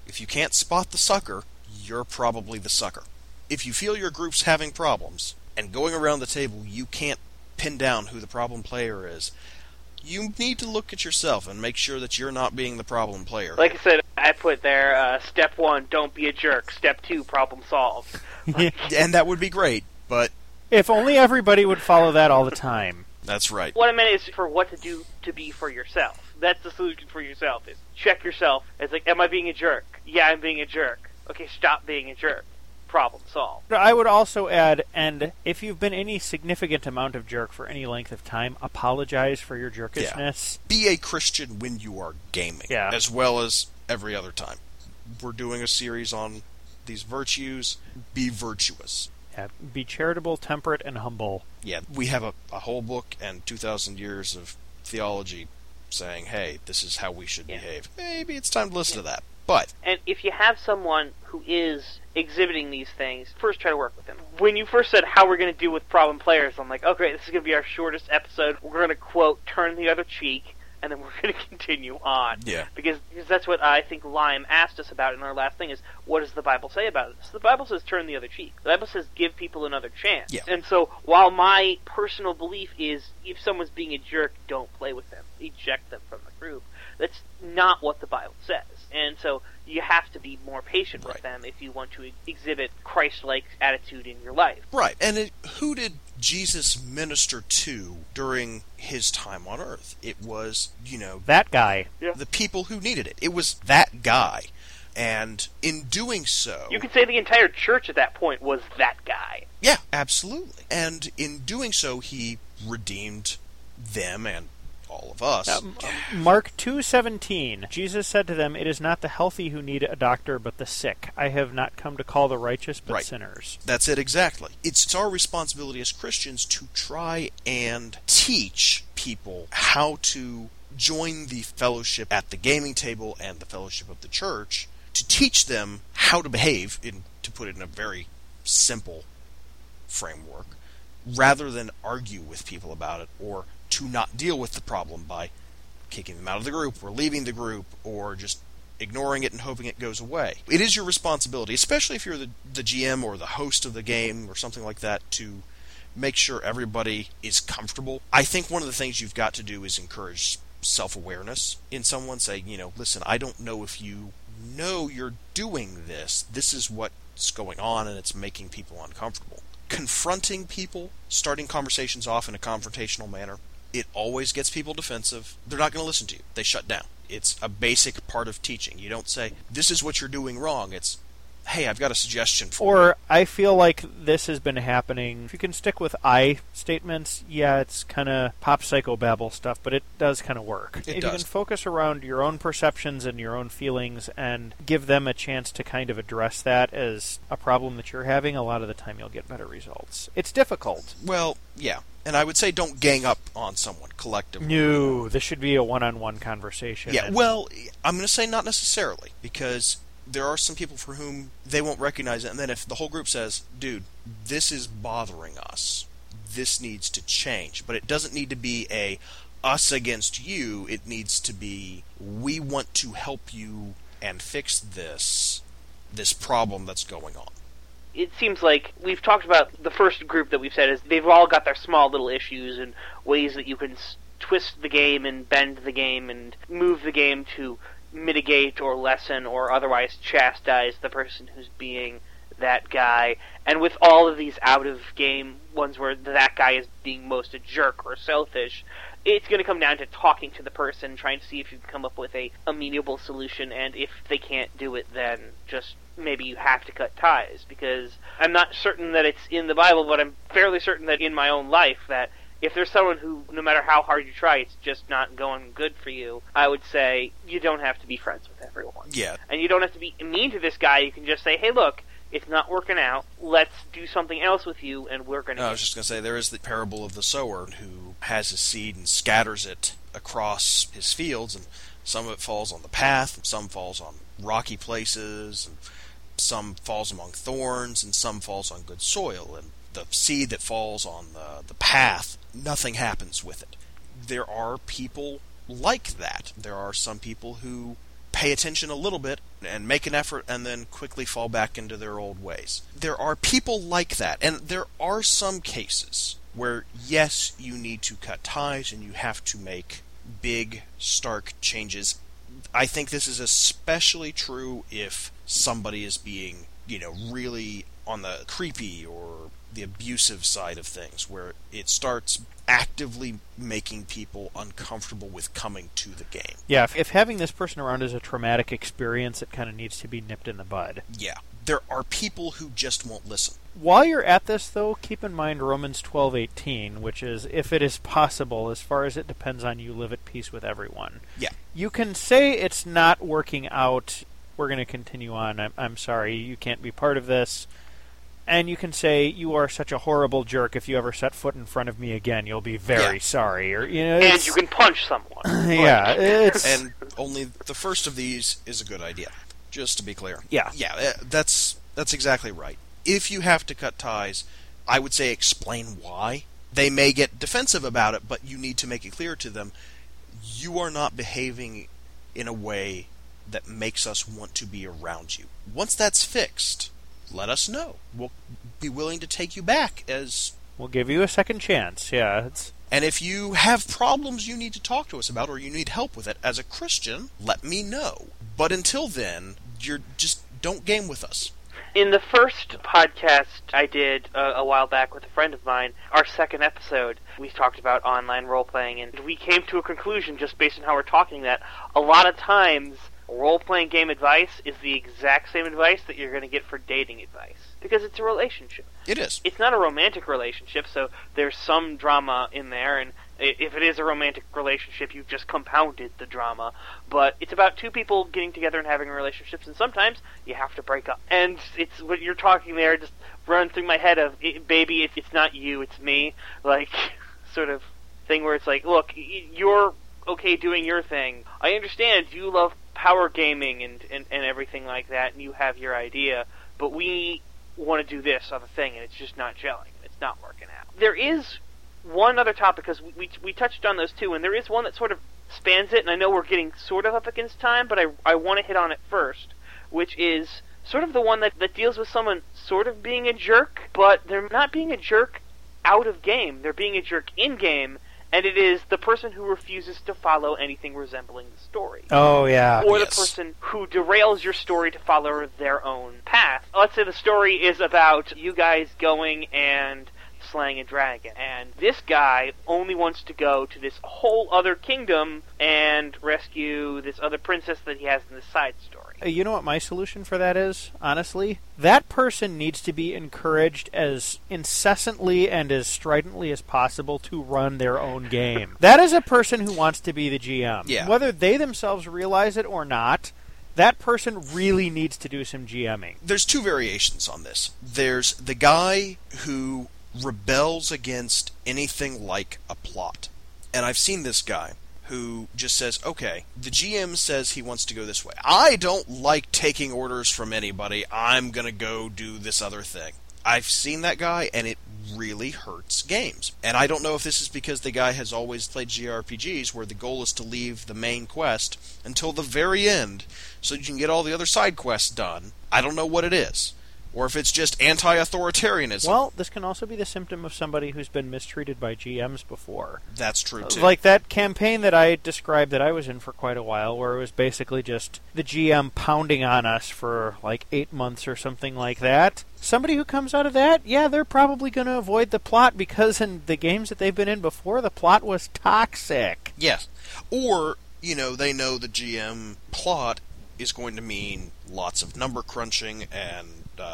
If you can't spot the sucker, you're probably the sucker. If you feel your group's having problems, and going around the table you can't pin down who the problem player is, you need to look at yourself and make sure that you're not being the problem player. Like I said, I put there, step 1, don't be a jerk. Step 2, problem solved. And that would be great, but... If only everybody would follow that all the time. That's right. What I meant is for what to do to be for yourself. That's the solution for yourself, is check yourself. It's like, am I being a jerk? Yeah, I'm being a jerk. Okay, stop being a jerk. Problem solved. I would also add, and if you've been any significant amount of jerk for any length of time, apologize for your jerkishness. Yeah. Be a Christian when you are gaming, as well as every other time. We're doing a series on these virtues. Be virtuous. Yeah, be charitable, temperate, and humble. Yeah, we have a whole book and 2,000 years of theology saying, hey, this is how we should behave. Maybe it's time to listen to that. But... And if you have someone who is exhibiting these things, first try to work with them. When you first said how we're going to deal with problem players, I'm like, oh great, this is going to be our shortest episode. We're going to, quote, turn the other cheek, and then we're going to continue on. Yeah. Because that's what I think Lime asked us about in our last thing is, what does the Bible say about this? The Bible says turn the other cheek. The Bible says give people another chance. Yeah. And so while my personal belief is if someone's being a jerk, don't play with them. Eject them from the group. That's not what the Bible says. And so you have to be more patient with them if you want to exhibit Christ-like attitude in your life. Right. And who did Jesus minister to during his time on earth? It was, that guy. Yeah. The people who needed it. It was that guy. And in doing so... You could say the entire church at that point was that guy. Yeah, absolutely. And in doing so, he redeemed them and all of us. Mark 2:17, Jesus said to them, "It is not the healthy who need a doctor, but the sick. I have not come to call the righteous, but sinners." That's it exactly. It's our responsibility as Christians to try and teach people how to join the fellowship at the gaming table and the fellowship of the church, to teach them how to behave, to put it in a very simple framework, rather than argue with people about it or to not deal with the problem by kicking them out of the group or leaving the group or just ignoring it and hoping it goes away. It is your responsibility, especially if you're the GM or the host of the game or something like that, to make sure everybody is comfortable. I think one of the things you've got to do is encourage self-awareness in someone. Say, listen, I don't know if you know you're doing this. This is what's going on and it's making people uncomfortable. Confronting people, starting conversations off in a confrontational manner, it always gets people defensive. They're not going to listen to you. They shut down. It's a basic part of teaching. You don't say, this is what you're doing wrong. It's, hey, I've got a suggestion for you. Or, I feel like this has been happening. If you can stick with I statements, yeah, it's kind of pop psychobabble stuff, but it does kind of work. If you can focus around your own perceptions and your own feelings and give them a chance to kind of address that as a problem that you're having, a lot of the time you'll get better results. It's difficult. Well, yeah. And I would say don't gang up on someone collectively. No, this should be a one-on-one conversation. Yeah, well, I'm going to say not necessarily, because there are some people for whom they won't recognize it, and then if the whole group says, dude, this is bothering us, this needs to change, but it doesn't need to be a us against you, it needs to be, we want to help you and fix this problem that's going on. It seems like we've talked about the first group that we've said is they've all got their small little issues and ways that you can twist the game and bend the game and move the game to mitigate or lessen or otherwise chastise the person who's being that guy. And with all of these out-of-game ones where that guy is being most a jerk or selfish, it's going to come down to talking to the person, trying to see if you can come up with a amenable solution, and if they can't do it, then just maybe you have to cut ties, because I'm not certain that it's in the Bible, but I'm fairly certain that in my own life that if there's someone who, no matter how hard you try, it's just not going good for you, I would say you don't have to be friends with everyone. Yeah. And you don't have to be mean to this guy. You can just say, hey, look, it's not working out. Let's do something else with you, and we're going to... I was just going to say, there is the parable of the sower who has his seed and scatters it across his fields, and some of it falls on the path, and some falls on rocky places, and some falls among thorns, and some falls on good soil. And the seed that falls on the path, nothing happens with it. There are people like that. There are some people who pay attention a little bit and make an effort and then quickly fall back into their old ways. There are people like that, and there are some cases where, yes, you need to cut ties and you have to make big, stark changes. I think this is especially true if somebody is being, really on the creepy or the abusive side of things, where it starts actively making people uncomfortable with coming to the game. Yeah, if having this person around is a traumatic experience, it kind of needs to be nipped in the bud. Yeah. There are people who just won't listen. While you're at this, though, keep in mind Romans 12:18, which is, if it is possible, as far as it depends on you, live at peace with everyone. Yeah. You can say it's not working out, we're going to continue on, I'm sorry, you can't be part of this. And you can say, you are such a horrible jerk, if you ever set foot in front of me again, you'll be very sorry. Or, and you can punch someone. Yeah. And only the first of these is a good idea, just to be clear. Yeah. Yeah, that's exactly right. If you have to cut ties, I would say explain why. They may get defensive about it, but you need to make it clear to them, you are not behaving in a way that makes us want to be around you. Once that's fixed, let us know. We'll be willing to take you back as... We'll give you a second chance, yeah. And if you have problems you need to talk to us about or you need help with it as a Christian, let me know. But until then, don't game with us. In the first podcast I did a while back with a friend of mine, our second episode, we talked about online role-playing, and we came to a conclusion just based on how we're talking that a lot of times role-playing game advice is the exact same advice that you're going to get for dating advice. Because it's a relationship. It is. It's not a romantic relationship, so there's some drama in there, and if it is a romantic relationship, you've just compounded the drama. But it's about two people getting together and having relationships, and sometimes you have to break up. And it's what you're talking there, just run through my head of, baby, it's not you, it's me. Like, sort of thing where it's like, look, you're okay doing your thing. I understand you love power gaming and everything like that, and you have your idea, but we want to do this other thing, and it's just not gelling. It's not working out. There is one other topic, because we touched on those two, and there is one that sort of spans it, and I know we're getting sort of up against time, but I want to hit on it first, which is sort of the one that deals with someone sort of being a jerk, but they're not being a jerk out of game. They're being a jerk in-game, and it is the person who refuses to follow anything resembling the story. Oh, yeah. Or the person who derails your story to follow their own path. Let's say the story is about you guys going and slaying a dragon, and this guy only wants to go to this whole other kingdom and rescue this other princess that he has in this side story. You know what my solution for that is, honestly? That person needs to be encouraged as incessantly and as stridently as possible to run their own game. That is a person who wants to be the GM. Yeah. Whether they themselves realize it or not, that person really needs to do some GMing. There's two variations on this. There's the guy who rebels against anything like a plot. And I've seen this guy who just says, okay, the GM says he wants to go this way. I don't like taking orders from anybody. I'm going to go do this other thing. I've seen that guy, and it really hurts games. And I don't know if this is because the guy has always played JRPGs where the goal is to leave the main quest until the very end so you can get all the other side quests done. I don't know what it is. Or if it's just anti-authoritarianism. Well, this can also be the symptom of somebody who's been mistreated by GMs before. That's true, too. Like that campaign that I described that I was in for quite a while, where it was basically just the GM pounding on us for like 8 months or something like that. Somebody who comes out of that, yeah, they're probably going to avoid the plot, because in the games that they've been in before, the plot was toxic. Yes. Or, they know the GM plot is going to mean lots of number crunching and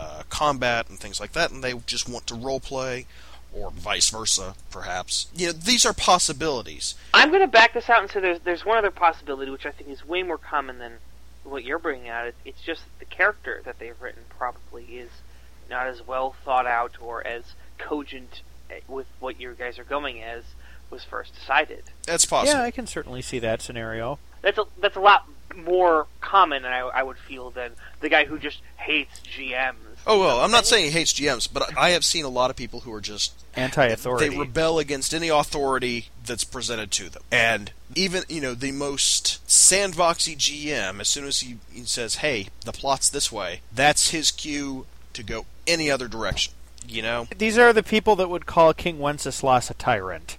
combat and things like that, and they just want to roleplay, or vice versa, perhaps. These are possibilities. I'm going to back this out and say there's one other possibility, which I think is way more common than what you're bringing out. It's just the character that they've written probably is not as well thought out or as cogent with what you guys are going as was first decided. That's possible. Yeah, I can certainly see that scenario. That's a lot more common, I would feel, than the guy who just hates GMs. Oh, well, I'm not saying he hates GMs, but I have seen a lot of people who are just... Anti-authority. They rebel against any authority that's presented to them. And even, the most sandboxy GM, as soon as he says, hey, the plot's this way, that's his cue to go any other direction, These are the people that would call King Wenceslas a tyrant.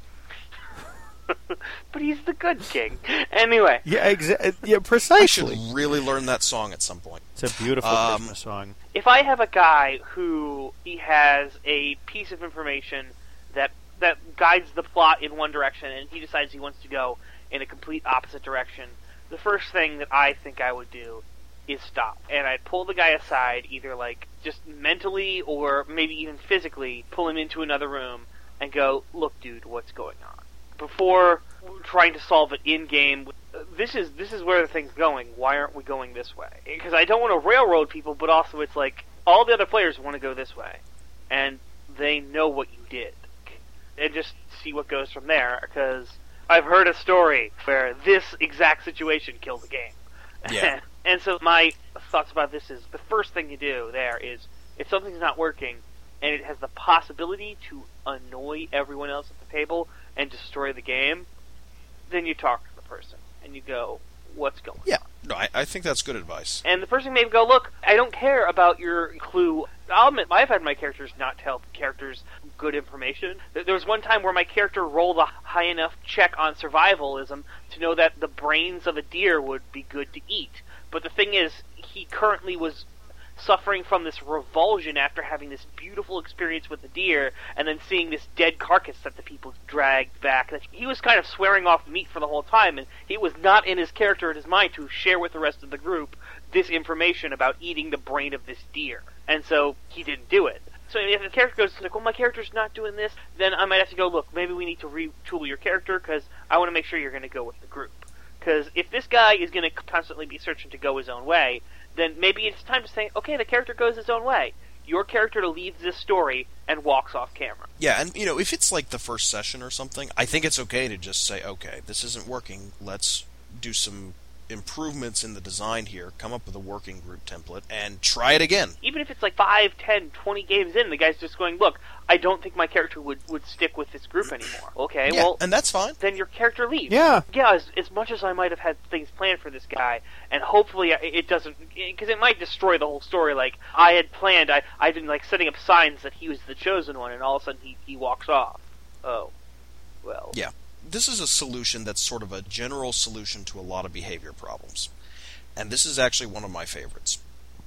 But he's the good king. Anyway. Yeah, precisely. I should really learn that song at some point. It's a beautiful Christmas song. If I have a guy who he has a piece of information that guides the plot in one direction, and he decides he wants to go in a complete opposite direction, the first thing that I think I would do is stop. And I'd pull the guy aside, either just mentally or maybe even physically, pull him into another room and go, look, dude, what's going on? Before trying to solve it in-game, this is where the thing's going. Why aren't we going this way? Because I don't want to railroad people, but also it's all the other players want to go this way. And they know what you did. And just see what goes from there, because I've heard a story where this exact situation killed the game. Yeah. And so my thoughts about this is, the first thing you do there is, if something's not working, and it has the possibility to annoy everyone else at the table and destroy the game, then you talk to the person, and you go, what's going on? Yeah, no, I think that's good advice. And the person may go, look, I don't care about your clue. I'll admit, I've had my characters not tell characters good information. There was one time where my character rolled a high enough check on survivalism to know that the brains of a deer would be good to eat. But the thing is, he currently was suffering from this revulsion after having this beautiful experience with the deer, and then seeing this dead carcass that the people dragged back. He was kind of swearing off meat for the whole time, and it was not in his character and his mind to share with the rest of the group this information about eating the brain of this deer. And so he didn't do it. So if the character goes, well, my character's not doing this, then I might have to go, look, maybe we need to retool your character, because I want to make sure you're going to go with the group. Because if this guy is going to constantly be searching to go his own way, then maybe it's time to say, okay, the character goes his own way. Your character leaves this story and walks off camera. Yeah, and, if it's the first session or something, I think it's okay to just say, okay, this isn't working, let's do some improvements in the design here, come up with a working group template, and try it again. Even if it's 5, 10, 20 games in, the guy's just going, look, I don't think my character would stick with this group anymore. Okay, yeah, well... and that's fine. Then your character leaves. Yeah. Yeah, as much as I might have had things planned for this guy, and hopefully it doesn't... Because it might destroy the whole story. I had planned, I'd been, setting up signs that he was the chosen one, and all of a sudden he walks off. Oh. Well... Yeah. This is a solution that's sort of a general solution to a lot of behavior problems. And this is actually one of my favorites.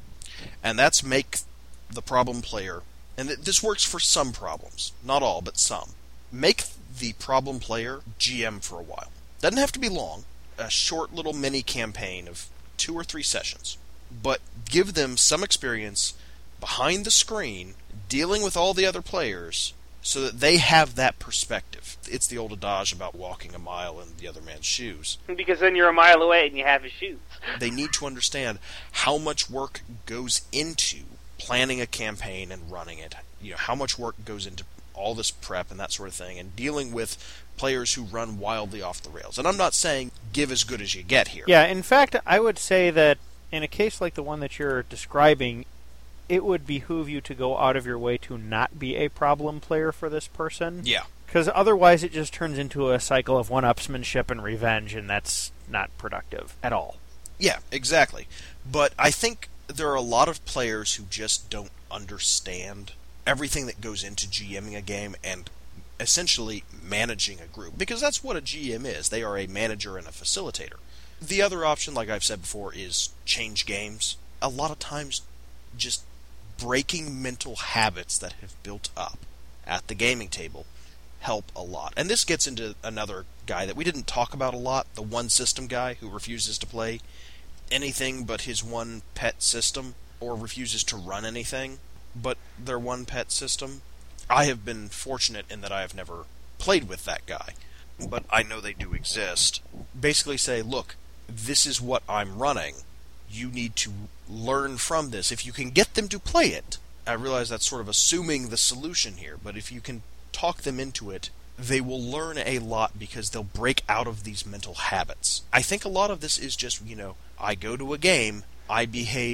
And that's make the problem player, and this works for some problems, not all, but some. Make the problem player GM for a while. Doesn't have to be long, a short little mini campaign of 2 or 3 sessions. But give them some experience behind the screen, dealing with all the other players, so that they have that perspective. It's the old adage about walking a mile in the other man's shoes. Because then you're a mile away and you have his shoes. They need to understand how much work goes into planning a campaign and running it. How much work goes into all this prep and that sort of thing, and dealing with players who run wildly off the rails. And I'm not saying give as good as you get here. Yeah, in fact, I would say that in a case like the one that you're describing, it would behoove you to go out of your way to not be a problem player for this person. Yeah. Because otherwise it just turns into a cycle of one-upsmanship and revenge, and that's not productive at all. Yeah, exactly. But I think there are a lot of players who just don't understand everything that goes into GMing a game and essentially managing a group. Because that's what a GM is. They are a manager and a facilitator. The other option, like I've said before, is change games. A lot of times just breaking mental habits that have built up at the gaming table help a lot. And this gets into another guy that we didn't talk about a lot, the one system guy who refuses to play anything but his one pet system, or refuses to run anything but their one pet system. I have been fortunate in that I have never played with that guy, but I know they do exist. Basically say, look, this is what I'm running. You need to learn from this. If you can get them to play it, I realize that's sort of assuming the solution here, but if you can talk them into it, they will learn a lot because they'll break out of these mental habits. I think a lot of this is just, I go to a game, I behave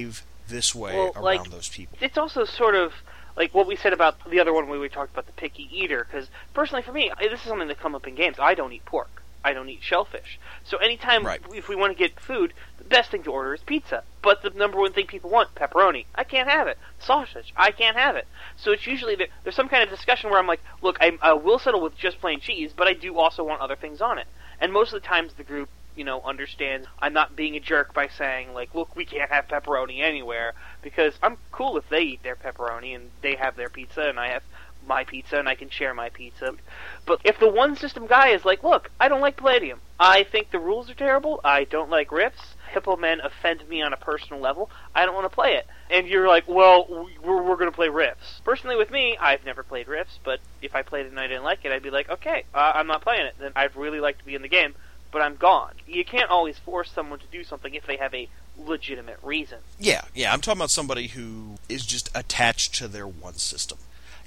this way Well, around those people. It's also sort of like what we said about the other one where we talked about the picky eater, because personally for me, this is something that come up in games. I don't eat pork. I don't eat shellfish. So anytime if we want to get food, the best thing to order is pizza. But the number one thing people want, pepperoni. I can't have it. Sausage. I can't have it. So it's usually there's some kind of discussion where I'm like, look, I will settle with just plain cheese, but I do also want other things on it. And most of the times the group, understands I'm not being a jerk by saying, like, look, we can't have pepperoni anywhere, because I'm cool if they eat their pepperoni and they have their pizza and I have my pizza and I can share my pizza. But if the one system guy is like, look, I don't like Palladium. I think the rules are terrible. I don't like Rifts. Hippo Men offend me on a personal level. I don't want to play it. And you're like, well, we're going to play Rifts. Personally with me, I've never played Rifts, but if I played it and I didn't like it, I'd be like, okay, I'm not playing it. Then I'd really like to be in the game, but I'm gone. You can't always force someone to do something if they have a legitimate reason. Yeah, I'm talking about somebody who is just attached to their one system.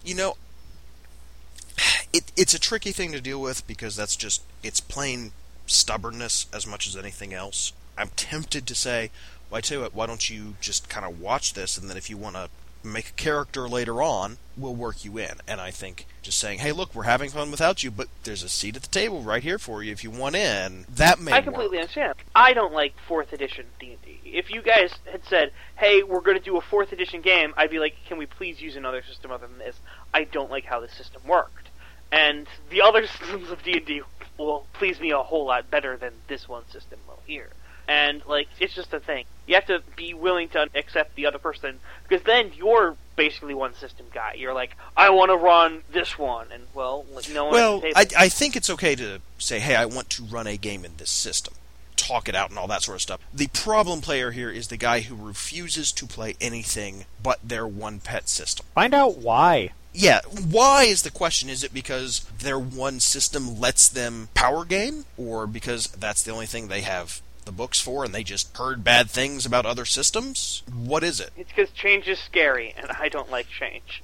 It's a tricky thing to deal with because it's plain stubbornness as much as anything else. I'm tempted to say, well, I tell you what, why don't you just kind of watch this, and then if you want to make a character later on, we'll work you in. And I think just saying, hey, look, we're having fun without you, but there's a seat at the table right here for you if you want in, that may I completely understand. I don't like 4th edition D&D. If you guys had said, hey, we're going to do a 4th edition game, I'd be like, can we please use another system other than this? I don't like how this system worked. And the other systems of D&D will please me a whole lot better than this one system will here. And, it's just a thing. You have to be willing to accept the other person, because then you're basically one system guy. You're like, I want to run this one, and, no one Well, at the table. I think it's okay to say, hey, I want to run a game in this system. Talk it out and all that sort of stuff. The problem player here is the guy who refuses to play anything but their one pet system. Find out why. Yeah, why is the question? Is it because their one system lets them power game? Or because that's the only thing they have the books for and they just heard bad things about other systems? What is it? It's because change is scary, and I don't like change.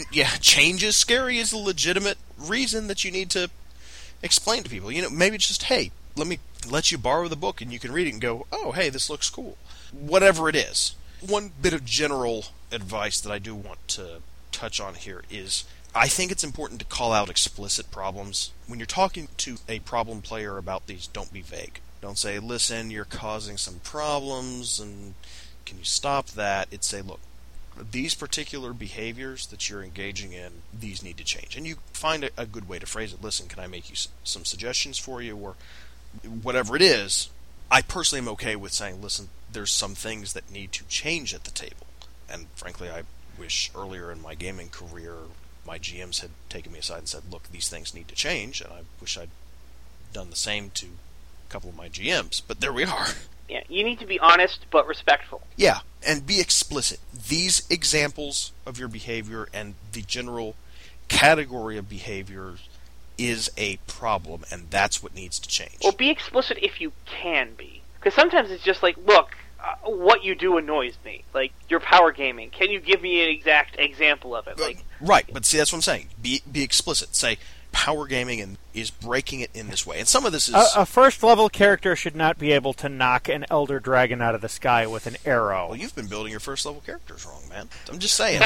Change is scary is a legitimate reason that you need to explain to people. Maybe it's just, hey, let me let you borrow the book and you can read it and go, oh, hey, this looks cool. Whatever it is. One bit of general advice that I do want to touch on here is I think it's important to call out explicit problems. When you're talking to a problem player about these, don't be vague. Don't say, listen, you're causing some problems and can you stop that? It's say, look, these particular behaviors that you're engaging in, these need to change. And you find a good way to phrase it. Listen, can I make you some suggestions for you? Or whatever it is, I personally am okay with saying, listen, there's some things that need to change at the table. And frankly, I wish earlier in my gaming career my GMs had taken me aside and said, look, these things need to change, and I wish I'd done the same to a couple of my GMs, but there we are. Yeah, you need to be honest but respectful. Yeah, and be explicit. These examples of your behavior and the general category of behaviors is a problem, and that's what needs to change. Well, be explicit if you can be. Because sometimes it's just like, look, what you do annoys me. Like, you're power gaming. Can you give me an exact example of it? Right, but see, that's what I'm saying. Be explicit. Say, power gaming and is breaking it in this way. And some of this is... A first-level character should not be able to knock an Elder Dragon out of the sky with an arrow. Well, you've been building your first-level characters wrong, man. I'm just saying.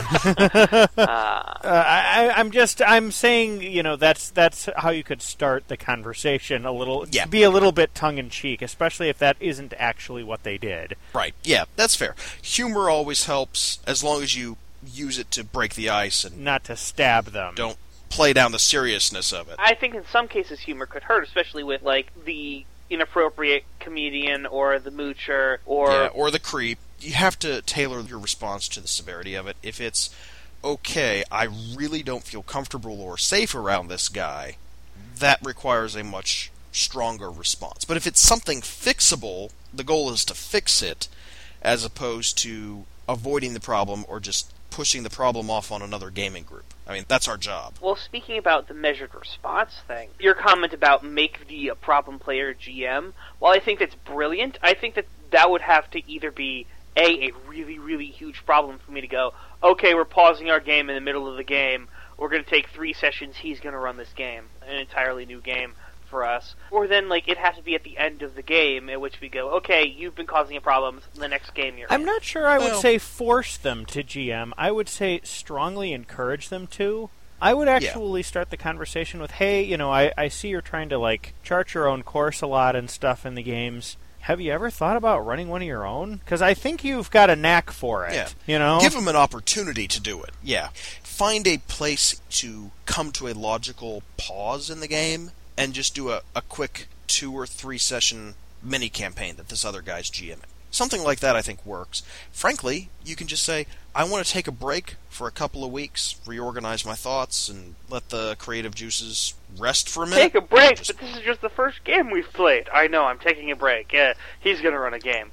I'm saying, that's how you could start the conversation a little... Yeah. Be a little bit tongue-in-cheek, especially if that isn't actually what they did. Right, yeah, that's fair. Humor always helps, as long as you use it to break the ice and... Not to stab them. Don't play down the seriousness of it. I think in some cases humor could hurt, especially with, the inappropriate comedian or the moocher or the creep. You have to tailor your response to the severity of it. If it's, okay, I really don't feel comfortable or safe around this guy, that requires a much stronger response. But if it's something fixable, the goal is to fix it, as opposed to avoiding the problem or just pushing the problem off on another gaming group. I mean, that's our job. Well, speaking about the measured response thing, your comment about make the problem player GM, while I think that's brilliant, I think that would have to either be, a really, really huge problem for me to go, okay, we're pausing our game in the middle of the game, we're going to take 3 sessions, he's going to run this game, an entirely new game for us, or then like it has to be at the end of the game, at which we go, okay, you've been causing problems. The next game you're. I'm not sure I would say force them to GM. I would say strongly encourage them to. I would actually start the conversation with, hey, you know, I see you're trying to, like, chart your own course a lot and stuff in the games. Have you ever thought about running one of your own? Because I think you've got a knack for it, you know? Give them an opportunity to do it, Find a place to come to a logical pause in the game and just do a quick 2 or 3 session mini-campaign that this other guy's GMing. Something like that I think works. Frankly, you can just say, I want to take a break for a couple of weeks, reorganize my thoughts, and let the creative juices rest for a minute. Take a break, but this is just the first game we've played. I know, I'm taking a break. Yeah, he's going to run a game.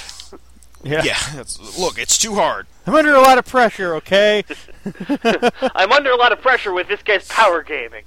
Look, it's too hard. I'm under a lot of pressure, okay? I'm under a lot of pressure with this guy's power gaming.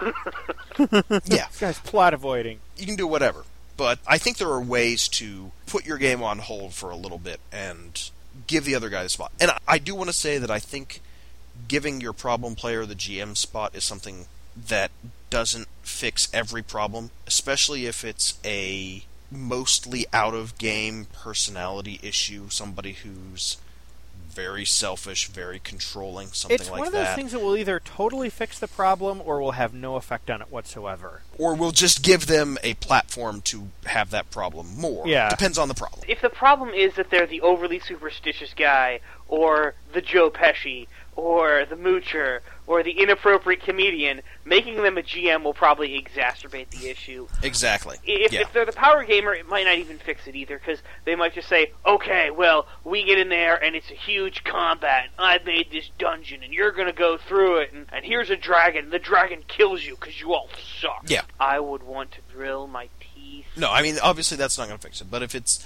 This guy's plot avoiding. You can do whatever. But I think there are ways to put your game on hold for a little bit and give the other guy the spot. And I do want to say that I think giving your problem player the GM spot is something that doesn't fix every problem, especially if it's a mostly out-of-game personality issue, somebody who's very selfish, very controlling, something like that. It's one of those things that will either totally fix the problem or will have no effect on it whatsoever. Or will just give them a platform to have that problem more. Yeah. Depends on the problem. If the problem is that they're the overly superstitious guy, or the Joe Pesci, or the moocher, or the inappropriate comedian, making them a GM will probably exacerbate the issue. Exactly. If they're the power gamer, it might not even fix it either, because they might just say, okay, well, we get in there, and it's a huge combat, and I've made this dungeon, and you're going to go through it, and here's a dragon, and the dragon kills you, because you all suck. Yeah. I would want to drill my teeth. No, I mean, obviously that's not going to fix it, but if it's,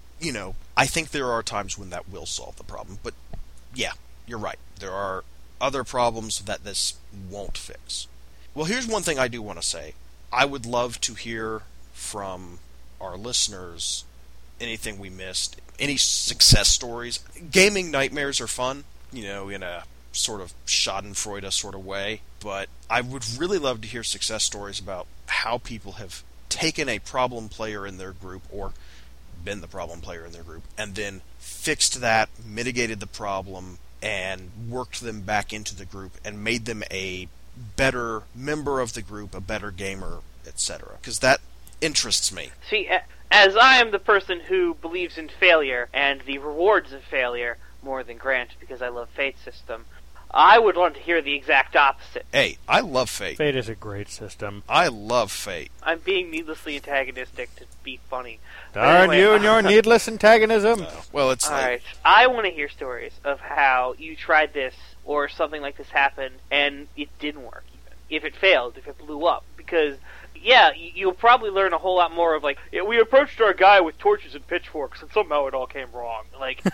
I think there are times when that will solve the problem, but yeah, you're right. There are other problems that this won't fix. Well, here's one thing I do want to say. I would love to hear from our listeners anything we missed, any success stories. Gaming nightmares are fun, in a sort of schadenfreude sort of way, but I would really love to hear success stories about how people have taken a problem player in their group, or been the problem player in their group, and then fixed that, mitigated the problem, and worked them back into the group and made them a better member of the group, a better gamer, etc. Because that interests me. See, as I am the person who believes in failure and the rewards of failure more than Grant, because I love Fate's system, I would want to hear the exact opposite. Hey, I love Fate. Fate is a great system. I love Fate. I'm being needlessly antagonistic to be funny. Darn you and your needless antagonism. Well, it's Alright, I want to hear stories of how you tried this, or something like this happened, and it didn't work, even. If it failed, if it blew up. Because, yeah, you'll probably learn a whole lot more of, we approached our guy with torches and pitchforks, and somehow it all came wrong.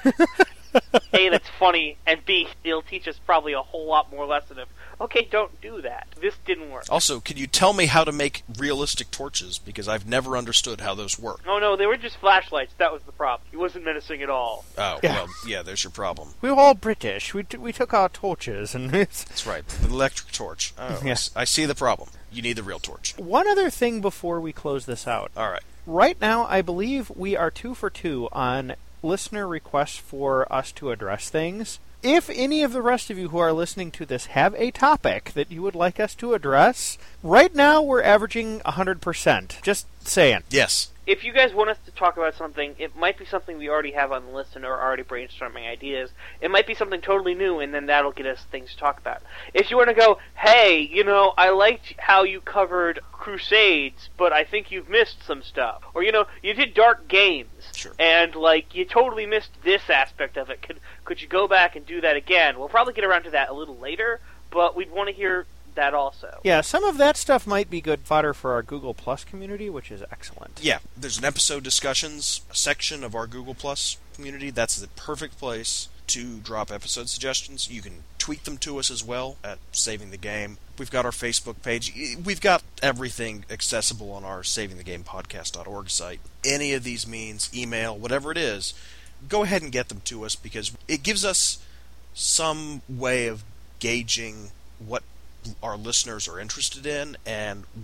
A, that's funny, and B, it'll teach us probably a whole lot more lesson of, okay, don't do that. This didn't work. Also, can you tell me how to make realistic torches? Because I've never understood how those work. Oh, no, they were just flashlights. That was the problem. He wasn't menacing at all. Oh, Yeah. well, yeah, there's your problem. We were all British. We took our torches. And That's right, the electric torch. Oh, Yes. I see the problem. You need the real torch. One other thing before we close this out. All right. Right now, I believe we are 2 for 2 on listener requests for us to address things. If any of the rest of you who are listening to this have a topic that you would like us to address, right now we're averaging 100%. Just saying. Yes. If you guys want us to talk about something, it might be something we already have on the list and are already brainstorming ideas. It might be something totally new, and then that'll get us things to talk about. If you want to go, hey, I liked how you covered Crusades, but I think you've missed some stuff. Or, you did Dark Games. Sure. And, you totally missed this aspect of it. Could you go back and do that again? We'll probably get around to that a little later, but we'd want to hear that also. Yeah, some of that stuff might be good fodder for our Google Plus community, which is excellent. Yeah, there's an episode discussions section of our Google Plus community. That's the perfect place to drop episode suggestions. You can tweet them to us as well at Saving the Game. We've got our Facebook page. We've got everything accessible on our savingthegamepodcast.org site. Any of these means, email, whatever it is, go ahead and get them to us, because it gives us some way of gauging what our listeners are interested in and what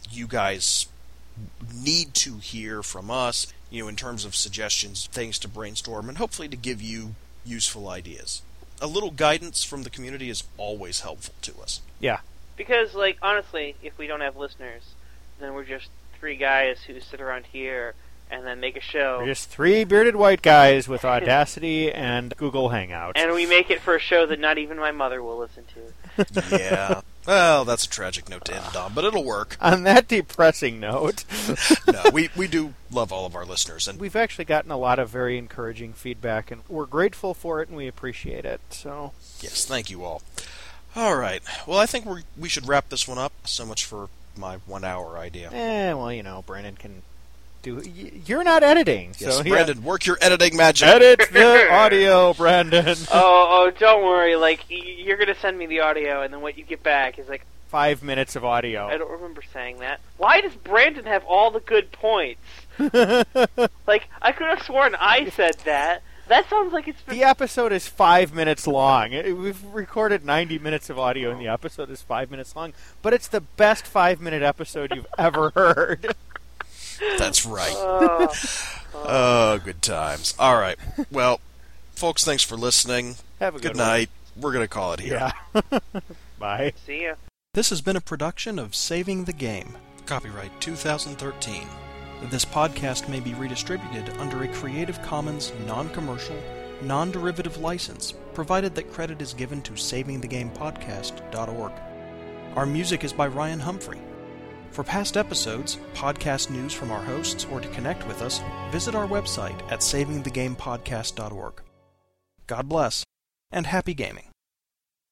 you guys need to hear from us, in terms of suggestions, things to brainstorm, and hopefully to give you useful ideas. A little guidance from the community is always helpful to us. Yeah. Because, honestly, if we don't have listeners, then we're just three guys who sit around here and then make a show. We're just three bearded white guys with Audacity and Google Hangouts. And we make it for a show that not even my mother will listen to. Yeah. Well, that's a tragic note to end on, but it'll work. On that depressing note... No, we do love all of our listeners. And we've actually gotten a lot of very encouraging feedback, and we're grateful for it, and we appreciate it. So yes, thank you all. All right. Well, I think we should wrap this one up. So much for my 1 hour idea. Well, Brandon can do... You're not editing. Yes, so Brandon, work your editing magic. Edit the audio, Brandon. Oh, don't worry. You're going to send me the audio, and then what you get back is 5 minutes of audio. I don't remember saying that. Why does Brandon have all the good points? I could have sworn I said that. That sounds like it's been... The episode is 5 minutes long. We've recorded 90 minutes of audio, and the episode is 5 minutes long. But it's the best 5-minute episode you've ever heard. That's right. Good times. All right. Well, folks, thanks for listening. Have a good night. We're going to call it here. Yeah. Bye. See ya. This has been a production of Saving the Game. Copyright 2013. This podcast may be redistributed under a Creative Commons non-commercial, non-derivative license, provided that credit is given to savingthegamepodcast.org. Our music is by Ryan Humphrey. For past episodes, podcast news from our hosts, or to connect with us, visit our website at savingthegamepodcast.org. God bless, and happy gaming.